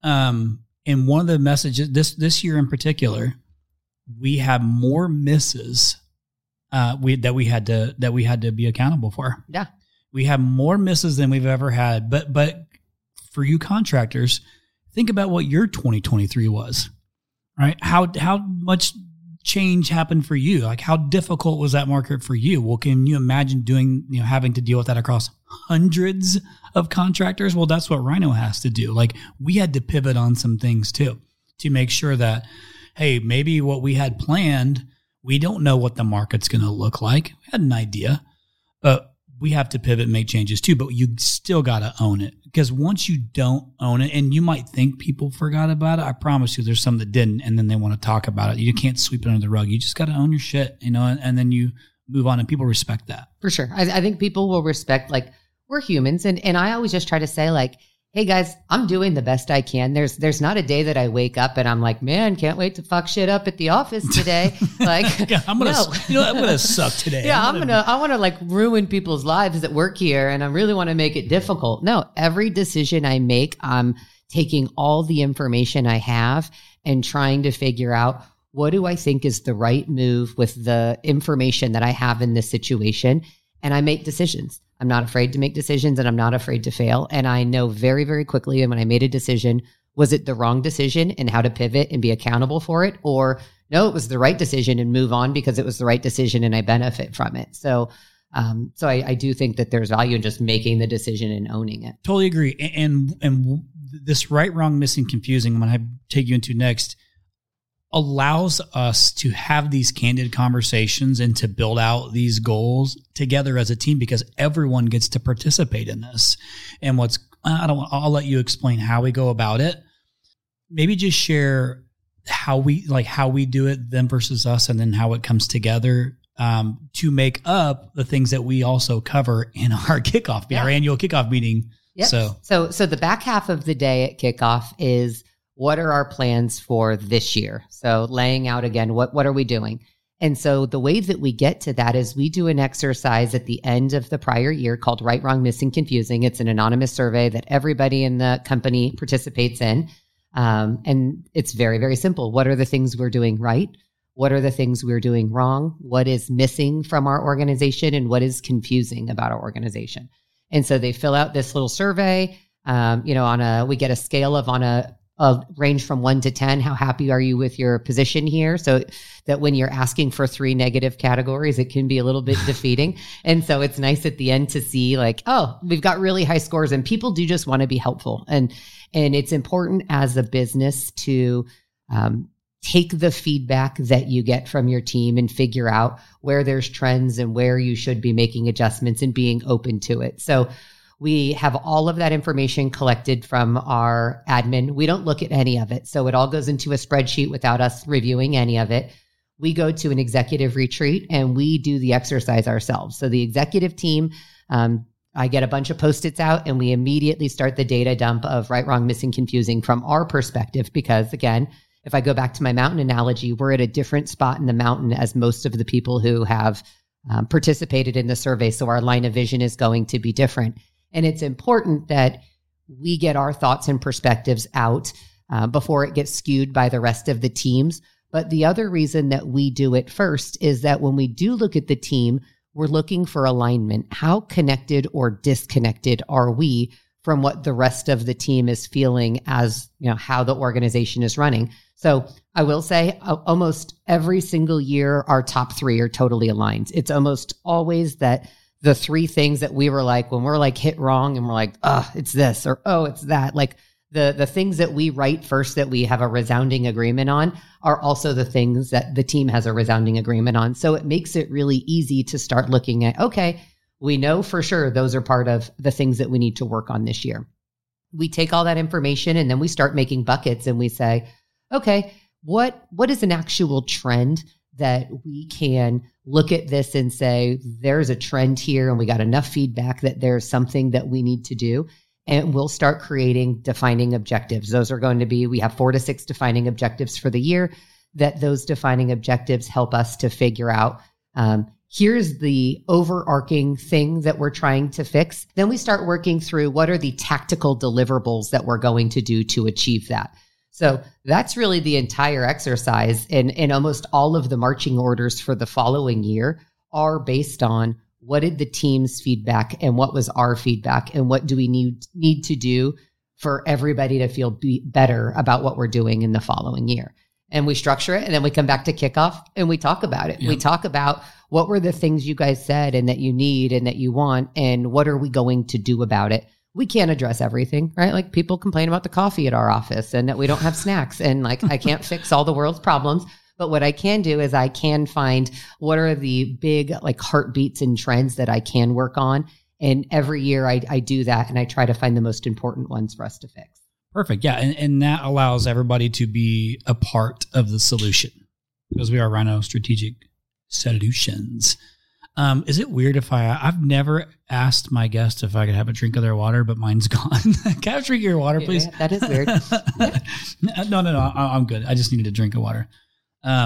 And one of the messages this year in particular, we have more misses that we had to be accountable for. Yeah, we have more misses than we've ever had. But for you contractors, think about what your 2023 was, right? How much change happened for you? How difficult was that market for you? Well, can you imagine having to deal with that across hundreds of contractors? Well, that's what Rhino has to do. We had to pivot on some things too, to make sure that, hey, maybe what we had planned, we don't know what the market's going to look like. We had an idea, but we have to pivot and make changes too, but you still got to own it, because once you don't own it, and you might think people forgot about it, I promise you there's some that didn't, and then they want to talk about it. You can't sweep it under the rug. You just got to own your shit, and then you move on, and people respect that. For sure. I think people will respect, we're humans. And I always just try to say, hey guys, I'm doing the best I can. There's not a day that I wake up and I'm like, man, can't wait to fuck shit up at the office today. I'm gonna suck today. Yeah, I want to ruin people's lives that work here, and I really want to make it difficult. No, every decision I make, I'm taking all the information I have and trying to figure out, what do I think is the right move with the information that I have in this situation? And I make decisions. I'm not afraid to make decisions, and I'm not afraid to fail. And I know very, very quickly, and when I made a decision, was it the wrong decision and how to pivot and be accountable for it? Or no, it was the right decision and move on because it was the right decision and I benefit from it. So So I do think that there's value in just making the decision and owning it. Totally agree. And this right, wrong, missing, confusing, when I take you into next, allows us to have these candid conversations and to build out these goals together as a team, because everyone gets to participate in this. And I'll let you explain how we go about it. Maybe just share how we do it, them versus us, and then how it comes together to make up the things that we also cover in our kickoff, our annual kickoff meeting. Yep. So the back half of the day at kickoff is, what are our plans for this year? So laying out again, what are we doing? And so the way that we get to that is we do an exercise at the end of the prior year called Right, Wrong, Missing, Confusing. It's an anonymous survey that everybody in the company participates in. And it's very, very simple. What are the things we're doing right? What are the things we're doing wrong? What is missing from our organization? And what is confusing about our organization? And so they fill out this little survey. We get a scale of on a range from 1 to 10. How happy are you with your position here? So that when you're asking for 3 negative categories, it can be a little bit defeating. And so it's nice at the end to see like, oh, we've got really high scores, and people do just want to be helpful. And it's important as a business to take the feedback that you get from your team and figure out where there's trends and where you should be making adjustments and being open to it. So we have all of that information collected from our admin. We don't look at any of it. So it all goes into a spreadsheet without us reviewing any of it. We go to an executive retreat and we do the exercise ourselves. So the executive team, I get a bunch of Post-its out and we immediately start the data dump of right, wrong, missing, confusing from our perspective. Because again, if I go back to my mountain analogy, we're at a different spot in the mountain as most of the people who have participated in the survey. So our line of vision is going to be different. And it's important that we get our thoughts and perspectives out before it gets skewed by the rest of the teams. But the other reason that we do it first is that when we do look at the team, we're looking for alignment. How connected or disconnected are we from what the rest of the team is feeling as, how the organization is running? So I will say almost every single year, our top 3 are totally aligned. It's almost always that the 3 things that we were like, when we're like hit wrong and we're like, oh, it's this, or, oh, it's that. Like the things that we write first that we have a resounding agreement on are also the things that the team has a resounding agreement on. So it makes it really easy to start looking at, okay, we know for sure those are part of the things that we need to work on this year. We take all that information and then we start making buckets and we say, okay, what is an actual trend that we can look at this and say, there's a trend here and we got enough feedback that there's something that we need to do. And we'll start creating defining objectives. Those are going to be, we have 4 to 6 defining objectives for the year, that those defining objectives help us to figure out, here's the overarching thing that we're trying to fix. Then we start working through what are the tactical deliverables that we're going to do to achieve that. So that's really the entire exercise. And almost all of the marching orders for the following year are based on what did the team's feedback and what was our feedback and what do we need to do for everybody to feel better about what we're doing in the following year. And we structure it and then we come back to kickoff and we talk about it. Yep. We talk about what were the things you guys said and that you need and that you want and what are we going to do about it. We can't address everything, right? Like people complain about the coffee at our office and that we don't have snacks and like I can't fix all the world's problems. But what I can do is I can find what are the big like heartbeats and trends that I can work on. And every year I do that and I try to find the most important ones for us to fix. Perfect. Yeah. And that allows everybody to be a part of the solution because we are Rhino Strategic Solutions. Is it weird if I've never asked my guest if I could have a drink of their water, but mine's gone. Can I have a drink of your water, please? Yeah, that is weird. No, I'm good. I just needed a drink of water. I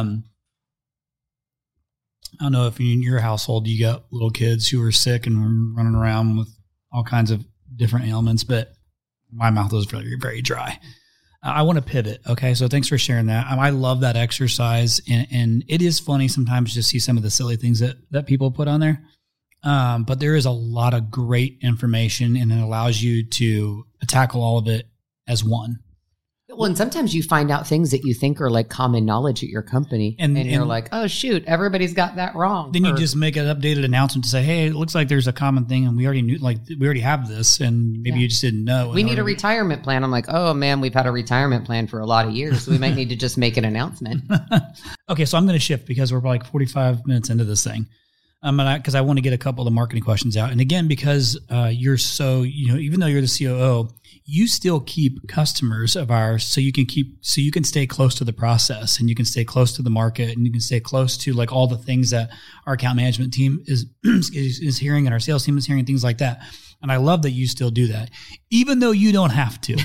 don't know if in your household you got little kids who are sick and running around with all kinds of different ailments, but my mouth is very, very dry. I want to pivot. Okay. So thanks for sharing that. I love that exercise. And it is funny sometimes to see some of the silly things that people put on there. But there is a lot of great information and it allows you to tackle all of it as one. Well, and sometimes you find out things that you think are like common knowledge at your company. And you're like, oh, shoot, everybody's got that wrong. Then you just make an updated announcement to say, hey, it looks like there's a common thing and we already have this. And maybe you just didn't know. We need a retirement plan. I'm like, oh, man, we've had a retirement plan for a lot of years. So we might need to just make an announcement. Okay, so I'm going to shift because we're like 45 minutes into this thing. Because I want to get a couple of the marketing questions out. And again, because you're so, even though you're the COO, you still keep customers of ours so you can stay close to the process and you can stay close to the market and you can stay close to like all the things that our account management team is hearing and our sales team is hearing, things like that. And I love that you still do that, even though you don't have to.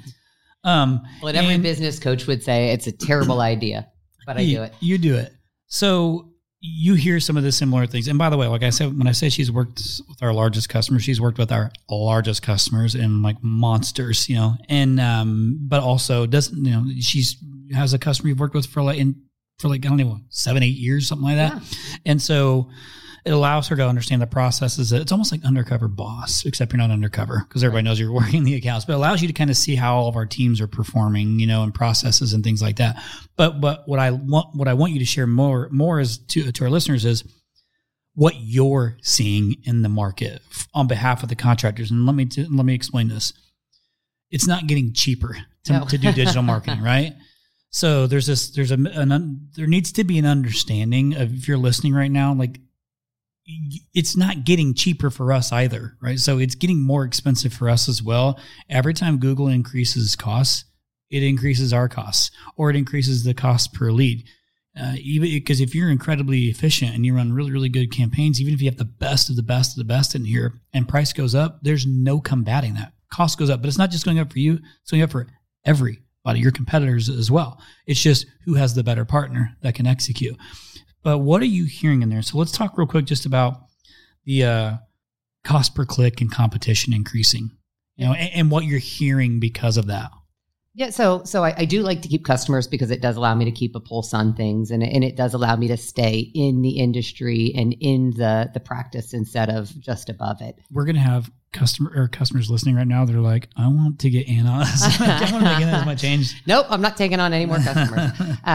What every business coach would say, it's a terrible idea, but I do it. You do it. So you hear some of the similar things. And by the way, like I said, when I say she's worked with our largest customers, she's worked with our largest customers and like monsters, and, but also doesn't, she's has a customer you've worked with for like, I don't know, 7-8 years, something like that. Yeah. And so it allows her to understand the processes. It's almost like undercover boss, except you're not undercover because everybody knows you're working the accounts, but it allows you to kind of see how all of our teams are performing, and processes and things like that. But what I want you to share more is to our listeners is what you're seeing in the market on behalf of the contractors. And let me explain this. It's not getting cheaper to do digital marketing, right? So there needs to be an understanding of, if you're listening right now, like, it's not getting cheaper for us either, right? So it's getting more expensive for us as well. Every time Google increases costs, it increases our costs, or it increases the cost per lead. Even because if you're incredibly efficient and you run really, really good campaigns, even if you have the best of the best of the best in here and price goes up, there's no combating that. Cost goes up, but it's not just going up for you, it's going up for everybody, your competitors as well. It's just who has the better partner that can execute. But what are you hearing in there? So let's talk real quick just about the cost per click and competition increasing, and what you're hearing because of that. Yeah, so I do like to keep customers because it does allow me to keep a pulse on things, and it does allow me to stay in the industry and in the practice instead of just above it. We're going to have customers listening right now. They're like, I want to get Anna. I want to get Anna as my change. Nope, I'm not taking on any more customers.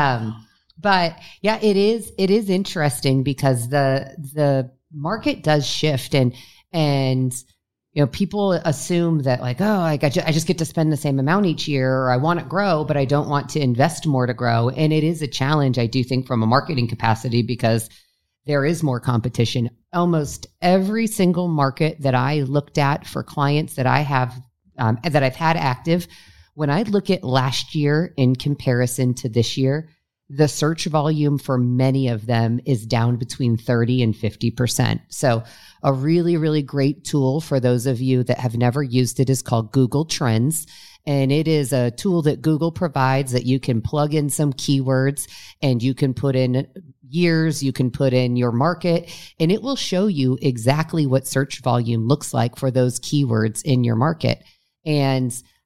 But yeah, it is interesting because the market does shift and people assume that like, oh, I just get to spend the same amount each year, or I want to grow, but I don't want to invest more to grow. And it is a challenge, I do think, from a marketing capacity because there is more competition. Almost every single market that I looked at for clients that I have, that I've had active, when I look at last year in comparison to this year, the search volume for many of them is down between 30 and 50%. So a really, really great tool for those of you that have never used it is called Google Trends. And it is a tool that Google provides that you can plug in some keywords and you can put in years, you can put in your market, and it will show you exactly what search volume looks like for those keywords in your market. And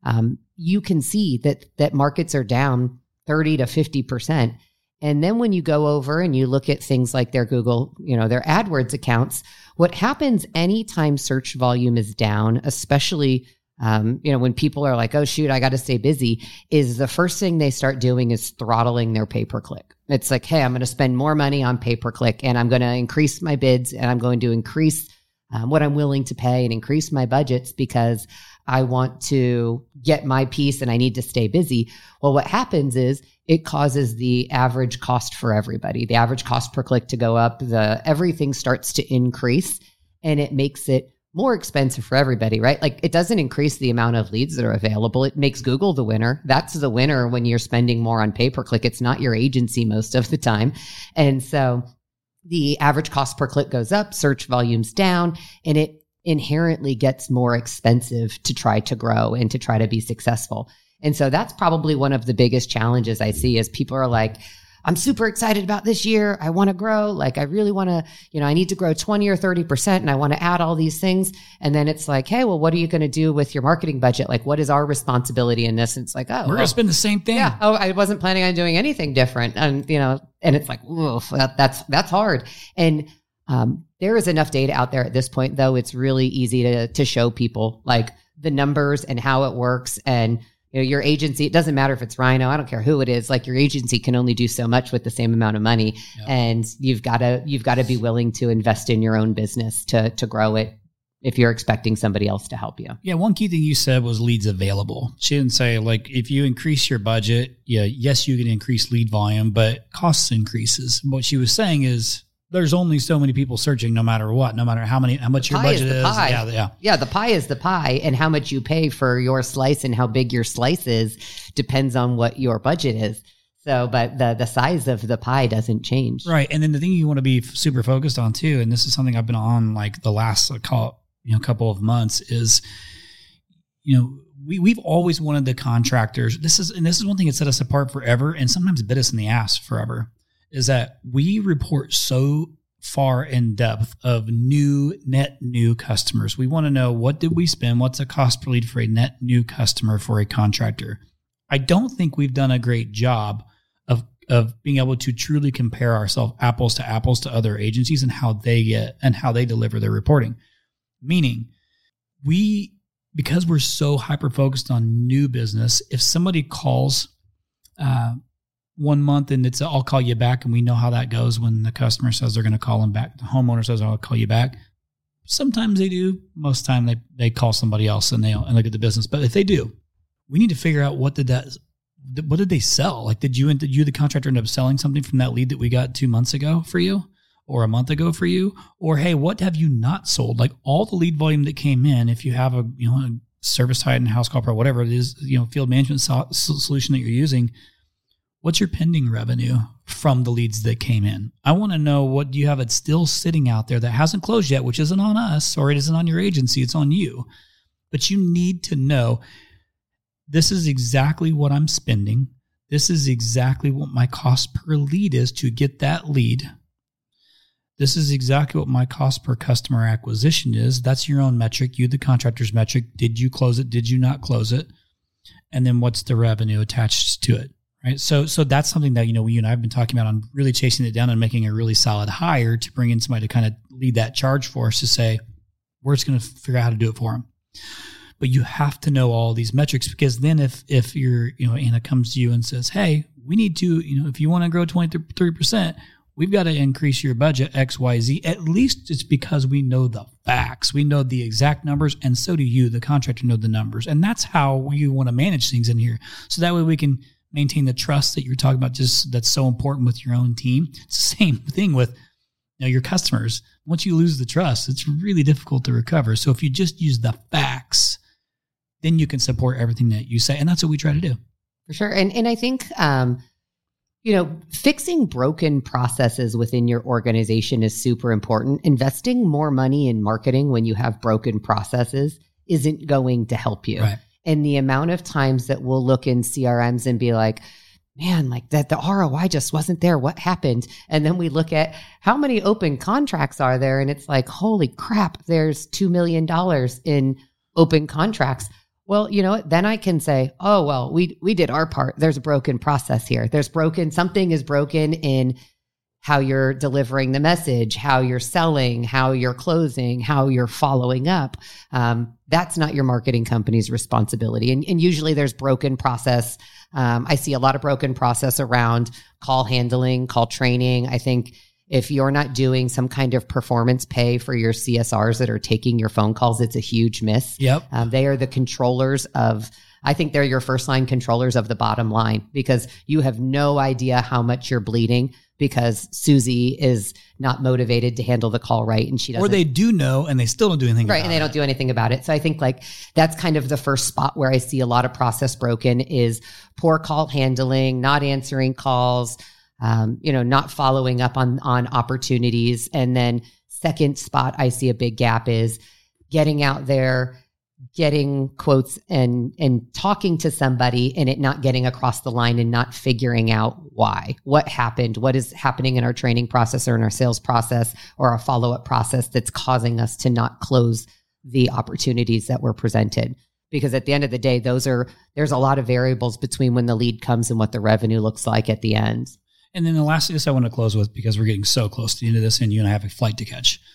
you can see that markets are down 30 to 50%. And then when you go over and you look at things like their Google, their AdWords accounts, what happens anytime search volume is down, especially, when people are like, oh, shoot, I got to stay busy, is the first thing they start doing is throttling their pay-per-click. It's like, hey, I'm going to spend more money on pay-per-click and I'm going to increase my bids and I'm going to increase what I'm willing to pay and increase my budgets because I want to get my piece and I need to stay busy. Well, what happens is it causes the average cost for everybody, the average cost per click to go up, everything starts to increase and it makes it more expensive for everybody, right? Like it doesn't increase the amount of leads that are available. It makes Google the winner. That's the winner when you're spending more on pay-per-click. It's not your agency most of the time. And so the average cost per click goes up, search volume's down, and it inherently gets more expensive to try to grow and to try to be successful. And so that's probably one of the biggest challenges I see is people are like, I'm super excited about this year. I want to grow. Like I really want to, I need to grow 20 or 30% and I want to add all these things. And then it's like, hey, well, what are you going to do with your marketing budget? Like what is our responsibility in this? And it's like, we're going to spend the same thing. Yeah. Oh, I wasn't planning on doing anything different. And, and it's like, oof, that's hard. And, there is enough data out there at this point, though. It's really easy to show people like the numbers and how it works. And Your agency, it doesn't matter if it's Rhino, I don't care who it is, like your agency can only do so much with the same amount of money. Yep. And you've got to be willing to invest in your own business to grow it if you're expecting somebody else to help you. Yeah. One key thing you said was leads available. She didn't say like, if you increase your budget, yes, you can increase lead volume, but costs increases. What she was saying is, there's only so many people searching no matter what, no matter how much your budget is. Yeah, the pie is the pie, and how much you pay for your slice and how big your slice is depends on what your budget is. So, but the size of the pie doesn't change. Right. And then the thing you want to be super focused on too, and this is something I've been on like the last couple of months is, we've always wanted the contractors. This is one thing that set us apart forever and sometimes bit us in the ass forever. Is that we report so far in depth of net new customers. We want to know, what did we spend? What's the cost per lead for a net new customer for a contractor? I don't think we've done a great job of being able to truly compare ourselves apples to other agencies and how they deliver their reporting. Meaning because we're so hyper focused on new business, if somebody calls, 1 month and it's I'll call you back, and we know how that goes when the customer says they're going to call them back. The homeowner says, I'll call you back. Sometimes they do. Most of the time they call somebody else and look at the business. But if they do, we need to figure out what did they sell? Like, did you the contractor end up selling something from that lead that we got 2 months ago for you, or a month ago for you? Or, hey, what have you not sold? Like, all the lead volume that came in, if you have a ServiceTitan, House Call Pro, whatever it is, field management solution that you're using, what's your pending revenue from the leads that came in? I want to know, what do you have that's still sitting out there that hasn't closed yet, which isn't on us, or it isn't on your agency, it's on you. But you need to know, this is exactly what I'm spending. This is exactly what my cost per lead is to get that lead. This is exactly what my cost per customer acquisition is. That's your own metric, the contractor's metric. Did you close it? Did you not close it? And then what's the revenue attached to it? Right. So that's something that, you and I have been talking about on really chasing it down and making a really solid hire to bring in somebody to kind of lead that charge for us to say, we're just going to figure out how to do it for them. But you have to know all these metrics, because then if you're, Anna comes to you and says, hey, we need to, if you want to grow 20-30%, we've got to increase your budget X, Y, Z. At least it's because we know the facts. We know the exact numbers, and so do you, the contractor, know the numbers. And that's how you want to manage things in here. So that way we can maintain the trust that you're talking about, just that's so important with your own team. It's the same thing with your customers. Once you lose the trust, it's really difficult to recover. So if you just use the facts, then you can support everything that you say. And that's what we try to do. For sure. And I think, fixing broken processes within your organization is super important. Investing more money in marketing when you have broken processes isn't going to help you. Right. And the amount of times that we'll look in CRMs and be like, man, like that the ROI just wasn't there. What happened? And then we look at how many open contracts are there, and it's like, holy crap, there's $2 million in open contracts. Well, you know what? Then I can say, oh, well, we did our part. There's a broken process here. Something is broken in how you're delivering the message, how you're selling, how you're closing, how you're following up. That's not your marketing company's responsibility. And usually there's broken process. I see a lot of broken process around call handling, call training. I think if you're not doing some kind of performance pay for your CSRs that are taking your phone calls, it's a huge miss. Yep. They are the controllers I think they're your first line controllers of the bottom line, because you have no idea how much you're bleeding because Susie is not motivated to handle the call right. And she doesn't. Or they do know and they still don't do anything right, about it. And they don't do anything about it. So I think like that's kind of the first spot where I see a lot of process broken is poor call handling, not answering calls, not following up on opportunities. And then second spot I see a big gap is getting out there, getting quotes and talking to somebody and it not getting across the line and not figuring out why, what happened, what is happening in our training process or in our sales process or our follow-up process that's causing us to not close the opportunities that were presented. Because at the end of the day, there's a lot of variables between when the lead comes and what the revenue looks like at the end. And then the last thing I want to close with, because we're getting so close to the end of this and you and I have a flight to catch.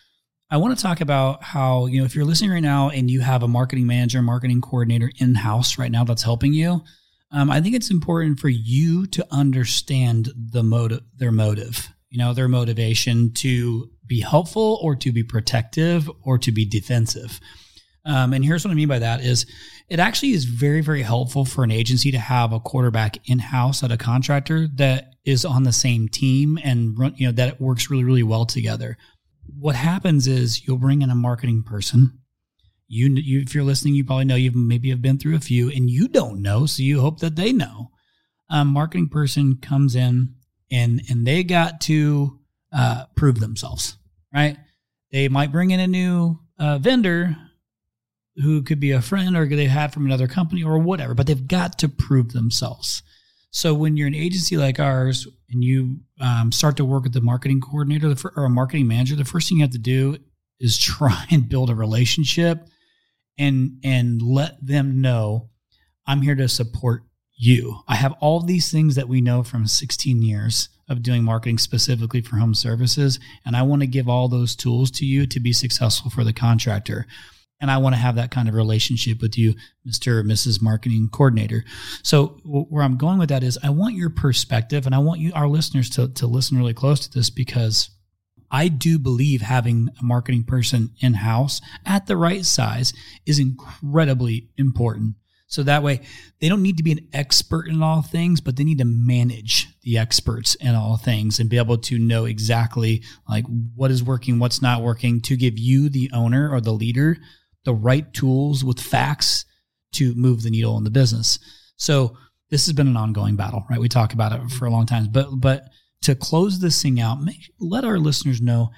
I want to talk about how, if you're listening right now and you have a marketing manager, marketing coordinator in-house right now that's helping you, I think it's important for you to understand their motive, their motivation to be helpful or to be protective or to be defensive. And here's what I mean by that is it actually is very, very helpful for an agency to have a quarterback in-house at a contractor that is on the same team and that it works really, really well together. What happens is you'll bring in a marketing person. You if you're listening, you probably know you maybe have been through a few and you don't know, so you hope that they know. A marketing person comes in and they got to prove themselves, right? They might bring in a new vendor who could be a friend or they had from another company or whatever, but they've got to prove themselves. So when you're an agency like ours and you start to work with the marketing coordinator or a marketing manager, the first thing you have to do is try and build a relationship and let them know, I'm here to support you. I have all these things that we know from 16 years of doing marketing specifically for home services, and I want to give all those tools to you to be successful for the contractor. And I want to have that kind of relationship with you, Mr. or Mrs. Marketing Coordinator. So where I'm going with that is I want your perspective, and I want you, our listeners, to listen really close to this, because I do believe having a marketing person in-house at the right size is incredibly important. So that way they don't need to be an expert in all things, but they need to manage the experts in all things and be able to know exactly like what is working, what's not working, to give you, the owner or the leader, the right tools with facts to move the needle in the business. So this has been an ongoing battle, right? We talk about it for a long time, but to close this thing out, let our listeners know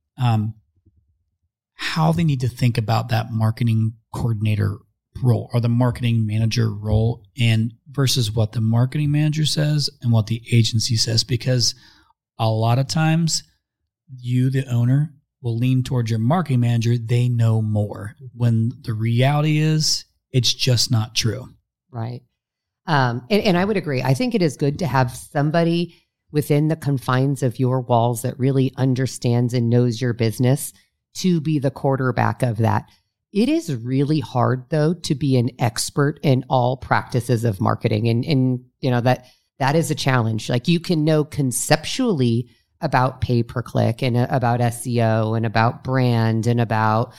how they need to think about that marketing coordinator role or the marketing manager role, and versus what the marketing manager says and what the agency says, because a lot of times you, the owner, will lean towards your marketing manager. They know more, when the reality is it's just not true. Right. And I would agree. I think it is good to have somebody within the confines of your walls that really understands and knows your business to be the quarterback of that. It is really hard, though, to be an expert in all practices of marketing. And that is a challenge. Like, you can know conceptually about pay-per-click and about SEO and about brand and about,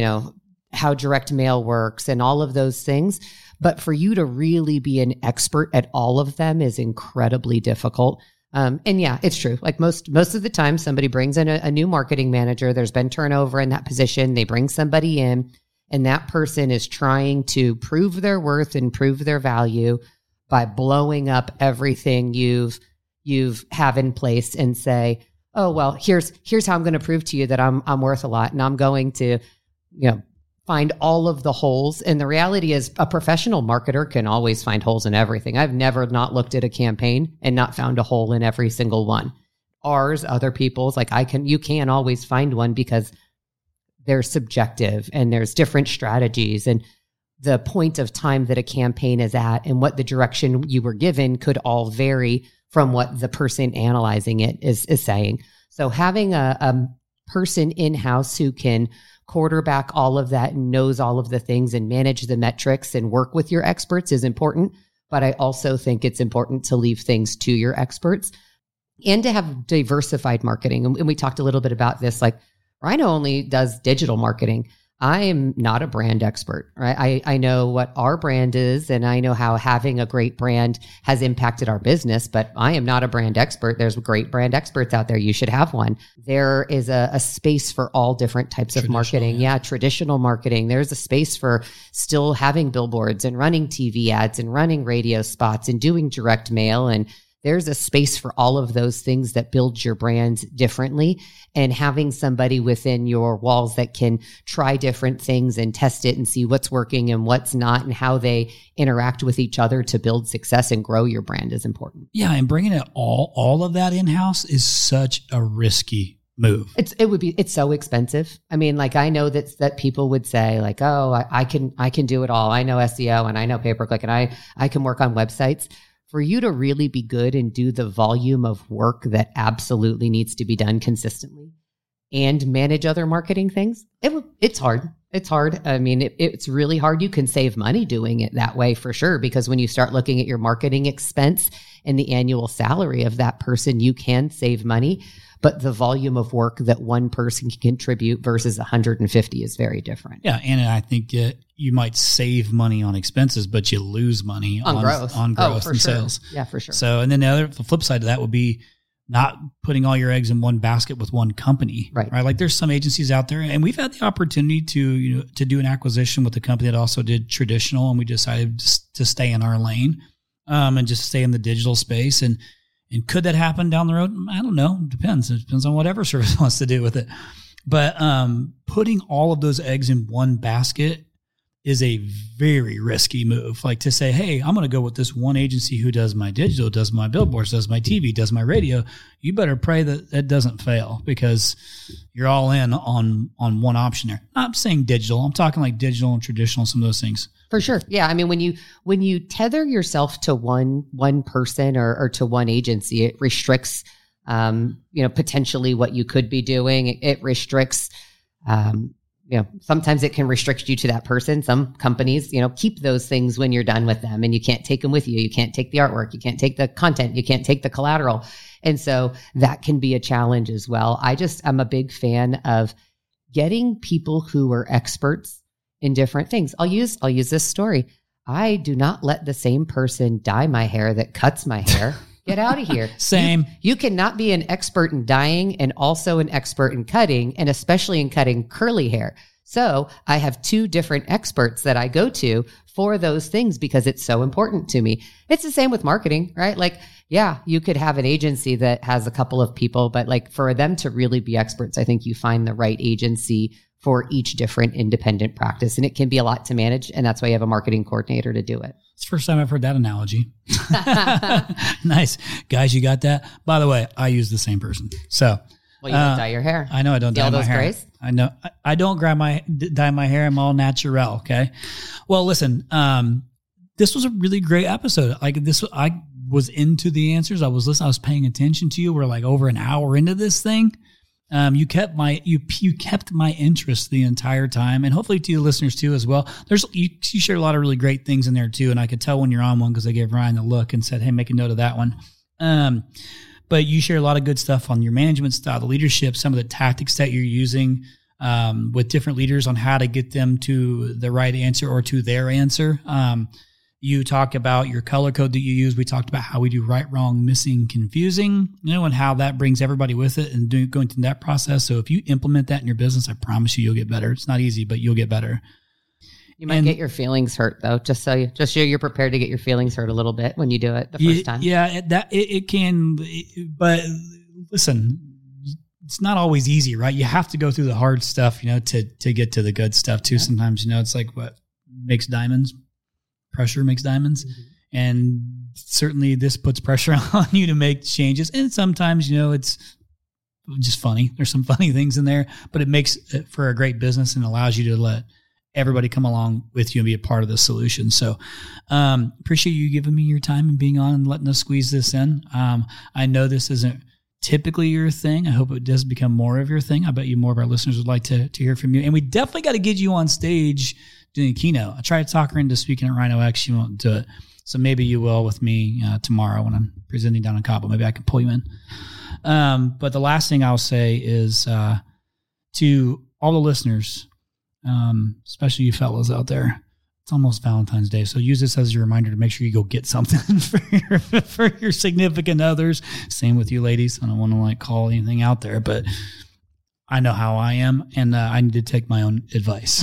how direct mail works and all of those things. But for you to really be an expert at all of them is incredibly difficult. And yeah, it's true. Like most of the time, somebody brings in a new marketing manager. There's been turnover in that position. They bring somebody in, and that person is trying to prove their worth and prove their value by blowing up everything you've have in place and say, oh, well, here's how I'm going to prove to you that I'm worth a lot. And I'm going to, find all of the holes. And the reality is a professional marketer can always find holes in everything. I've never not looked at a campaign and not found a hole in every single one. Ours, other people's, you can always find one, because they're subjective and there's different strategies, and the point of time that a campaign is at and what the direction you were given could all vary from what the person analyzing it is saying. So having a person in-house who can quarterback all of that and knows all of the things and manage the metrics and work with your experts is important. But I also think it's important to leave things to your experts and to have diversified marketing. And we talked a little bit about this, like Rhino only does digital marketing. I am not a brand expert, right? I know what our brand is, and I know how having a great brand has impacted our business, but I am not a brand expert. There's great brand experts out there. You should have one. There is a space for all different types of marketing. Yeah, traditional marketing. There's a space for still having billboards and running TV ads and running radio spots and doing direct mail, and there's a space for all of those things that build your brand differently. And having somebody within your walls that can try different things and test it and see what's working and what's not and how they interact with each other to build success and grow your brand is important. Yeah, and bringing it all of that in-house is such a risky move. It's so expensive. I mean, like, I know that people would say like, oh, I can do it all. I know SEO and I know pay-per-click and I can work on websites. For you to really be good and do the volume of work that absolutely needs to be done consistently and manage other marketing things, it's hard. It's hard. I mean, it's really hard. You can save money doing it that way for sure, because when you start looking at your marketing expense and the annual salary of that person, you can save money. But the volume of work that one person can contribute versus 150 is very different. Yeah, and I think you might save money on expenses, but you lose money on growth and sales. Yeah, for sure. So, and then the flip side of that would be not putting all your eggs in one basket with one company, right? Like there's some agencies out there, and we've had the opportunity to do an acquisition with a company that also did traditional, and we decided to stay in our lane, and just stay in the digital space. And could that happen down the road? I don't know. It depends on whatever service wants to do with it. But putting all of those eggs in one basket is a very risky move. Like to say, hey, I'm going to go with this one agency who does my digital, does my billboards, does my TV, does my radio. You better pray that that doesn't fail, because you're all in on one option there. I'm saying digital. I'm talking like digital and traditional, some of those things. For sure. Yeah. I mean, when you tether yourself to one person or to one agency, it restricts, potentially what you could be doing. It restricts, sometimes it can restrict you to that person. Some companies, keep those things when you're done with them, and you can't take them with you. You can't take the artwork. You can't take the content. You can't take the collateral. And so that can be a challenge as well. I'm a big fan of getting people who are experts in different things. I'll use this story. I do not let the same person dye my hair that cuts my hair. Get out of here. Same. You cannot be an expert in dyeing and also an expert in cutting, and especially in cutting curly hair. So I have two different experts that I go to for those things because it's so important to me. It's the same with marketing, right? Like, yeah, you could have an agency that has a couple of people, but like for them to really be experts, I think you find the right agency for each different independent practice. And it can be a lot to manage. And that's why you have a marketing coordinator to do it. It's the first time I've heard that analogy. Nice. Guys, you got that? By the way, I use the same person. So, well, you don't dye your hair. I know I don't dye my hair. Grays? I know I don't dye my hair. I'm all natural. Okay. Well, listen, this was a really great episode. Like this, I was into the answers. I was listening. I was paying attention to you. We're like over an hour into this thing. You kept my interest the entire time, and hopefully to your listeners too as well. You shared a lot of really great things in there too, and I could tell when you're on one because I gave Ryan a look and said, "Hey, make a note of that one." But you share a lot of good stuff on your management style, the leadership, some of the tactics that you're using with different leaders on how to get them to the right answer or to their answer. You talk about your color code that you use. We talked about how we do right, wrong, missing, confusing, and how that brings everybody with it and going through that process. So if you implement that in your business, I promise you'll get better. It's not easy, but you'll get better. You might get your feelings hurt though, just so you're prepared to get your feelings hurt a little bit when you do it the first time. Yeah, it can, but listen, it's not always easy, right? You have to go through the hard stuff, to get to the good stuff too. Sometimes, it's like what makes diamonds. Pressure makes diamonds. Mm-hmm. And certainly this puts pressure on you to make changes. And sometimes, it's just funny. There's some funny things in there, but it makes it for a great business and allows you to let everybody come along with you and be a part of the solution. So appreciate you giving me your time and being on and letting us squeeze this in. I know this isn't typically your thing. I hope it does become more of your thing. I bet you more of our listeners would like to hear from you. And we definitely got to get you on stage doing a keynote. I tried to talk her into speaking at Rhino X. She won't do it. So maybe you will with me tomorrow when I'm presenting down in Cabo. Maybe I can pull you in. But the last thing I'll say is to all the listeners, especially you fellas out there, it's almost Valentine's Day. So use this as your reminder to make sure you go get something for your significant others. Same with you ladies. I don't want to call anything out there, but I know how I am, and I need to take my own advice.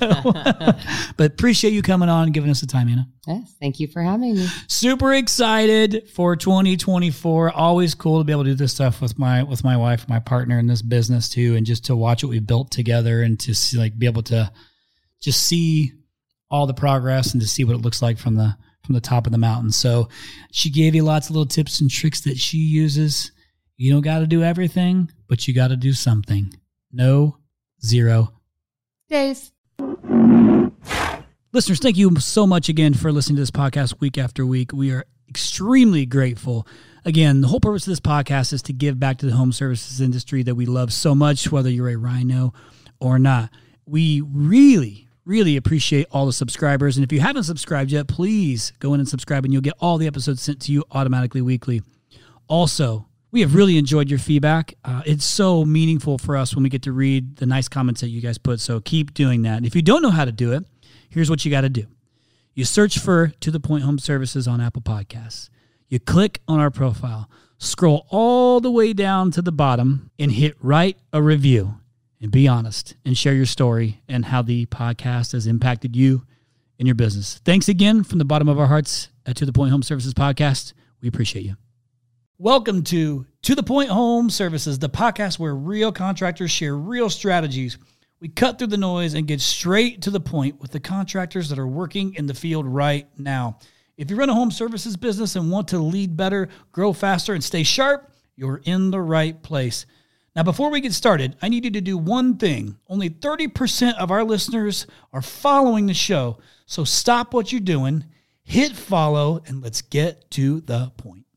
But appreciate you coming on and giving us the time, Anna. Yes, thank you for having me. Super excited for 2024. Always cool to be able to do this stuff with my wife, my partner in this business too, and just to watch what we built together and to see, be able to just see all the progress and to see what it looks like from the top of the mountain. So she gave you lots of little tips and tricks that she uses. You don't got to do everything, but you got to do something. No 0 days. Listeners, thank you so much again for listening to this podcast week after week. We are extremely grateful. Again, the whole purpose of this podcast is to give back to the home services industry that we love so much, whether you're a Rhino or not. We really appreciate all the subscribers. And if you haven't subscribed yet, please go in and subscribe and you'll get all the episodes sent to you automatically weekly. Also, we have really enjoyed your feedback. It's so meaningful for us when we get to read the nice comments that you guys put. So keep doing that. And if you don't know how to do it, here's what you got to do. You search for To The Point Home Services on Apple Podcasts. You click on our profile, scroll all the way down to the bottom and hit write a review. And be honest and share your story and how the podcast has impacted you and your business. Thanks again from the bottom of our hearts at To The Point Home Services Podcast. We appreciate you. Welcome to The Point Home Services, the podcast where real contractors share real strategies. We cut through the noise and get straight to the point with the contractors that are working in the field right now. If you run a home services business and want to lead better, grow faster, and stay sharp, you're in the right place. Now, before we get started, I need you to do one thing. Only 30% of our listeners are following the show. So stop what you're doing, hit follow, and let's get to the point.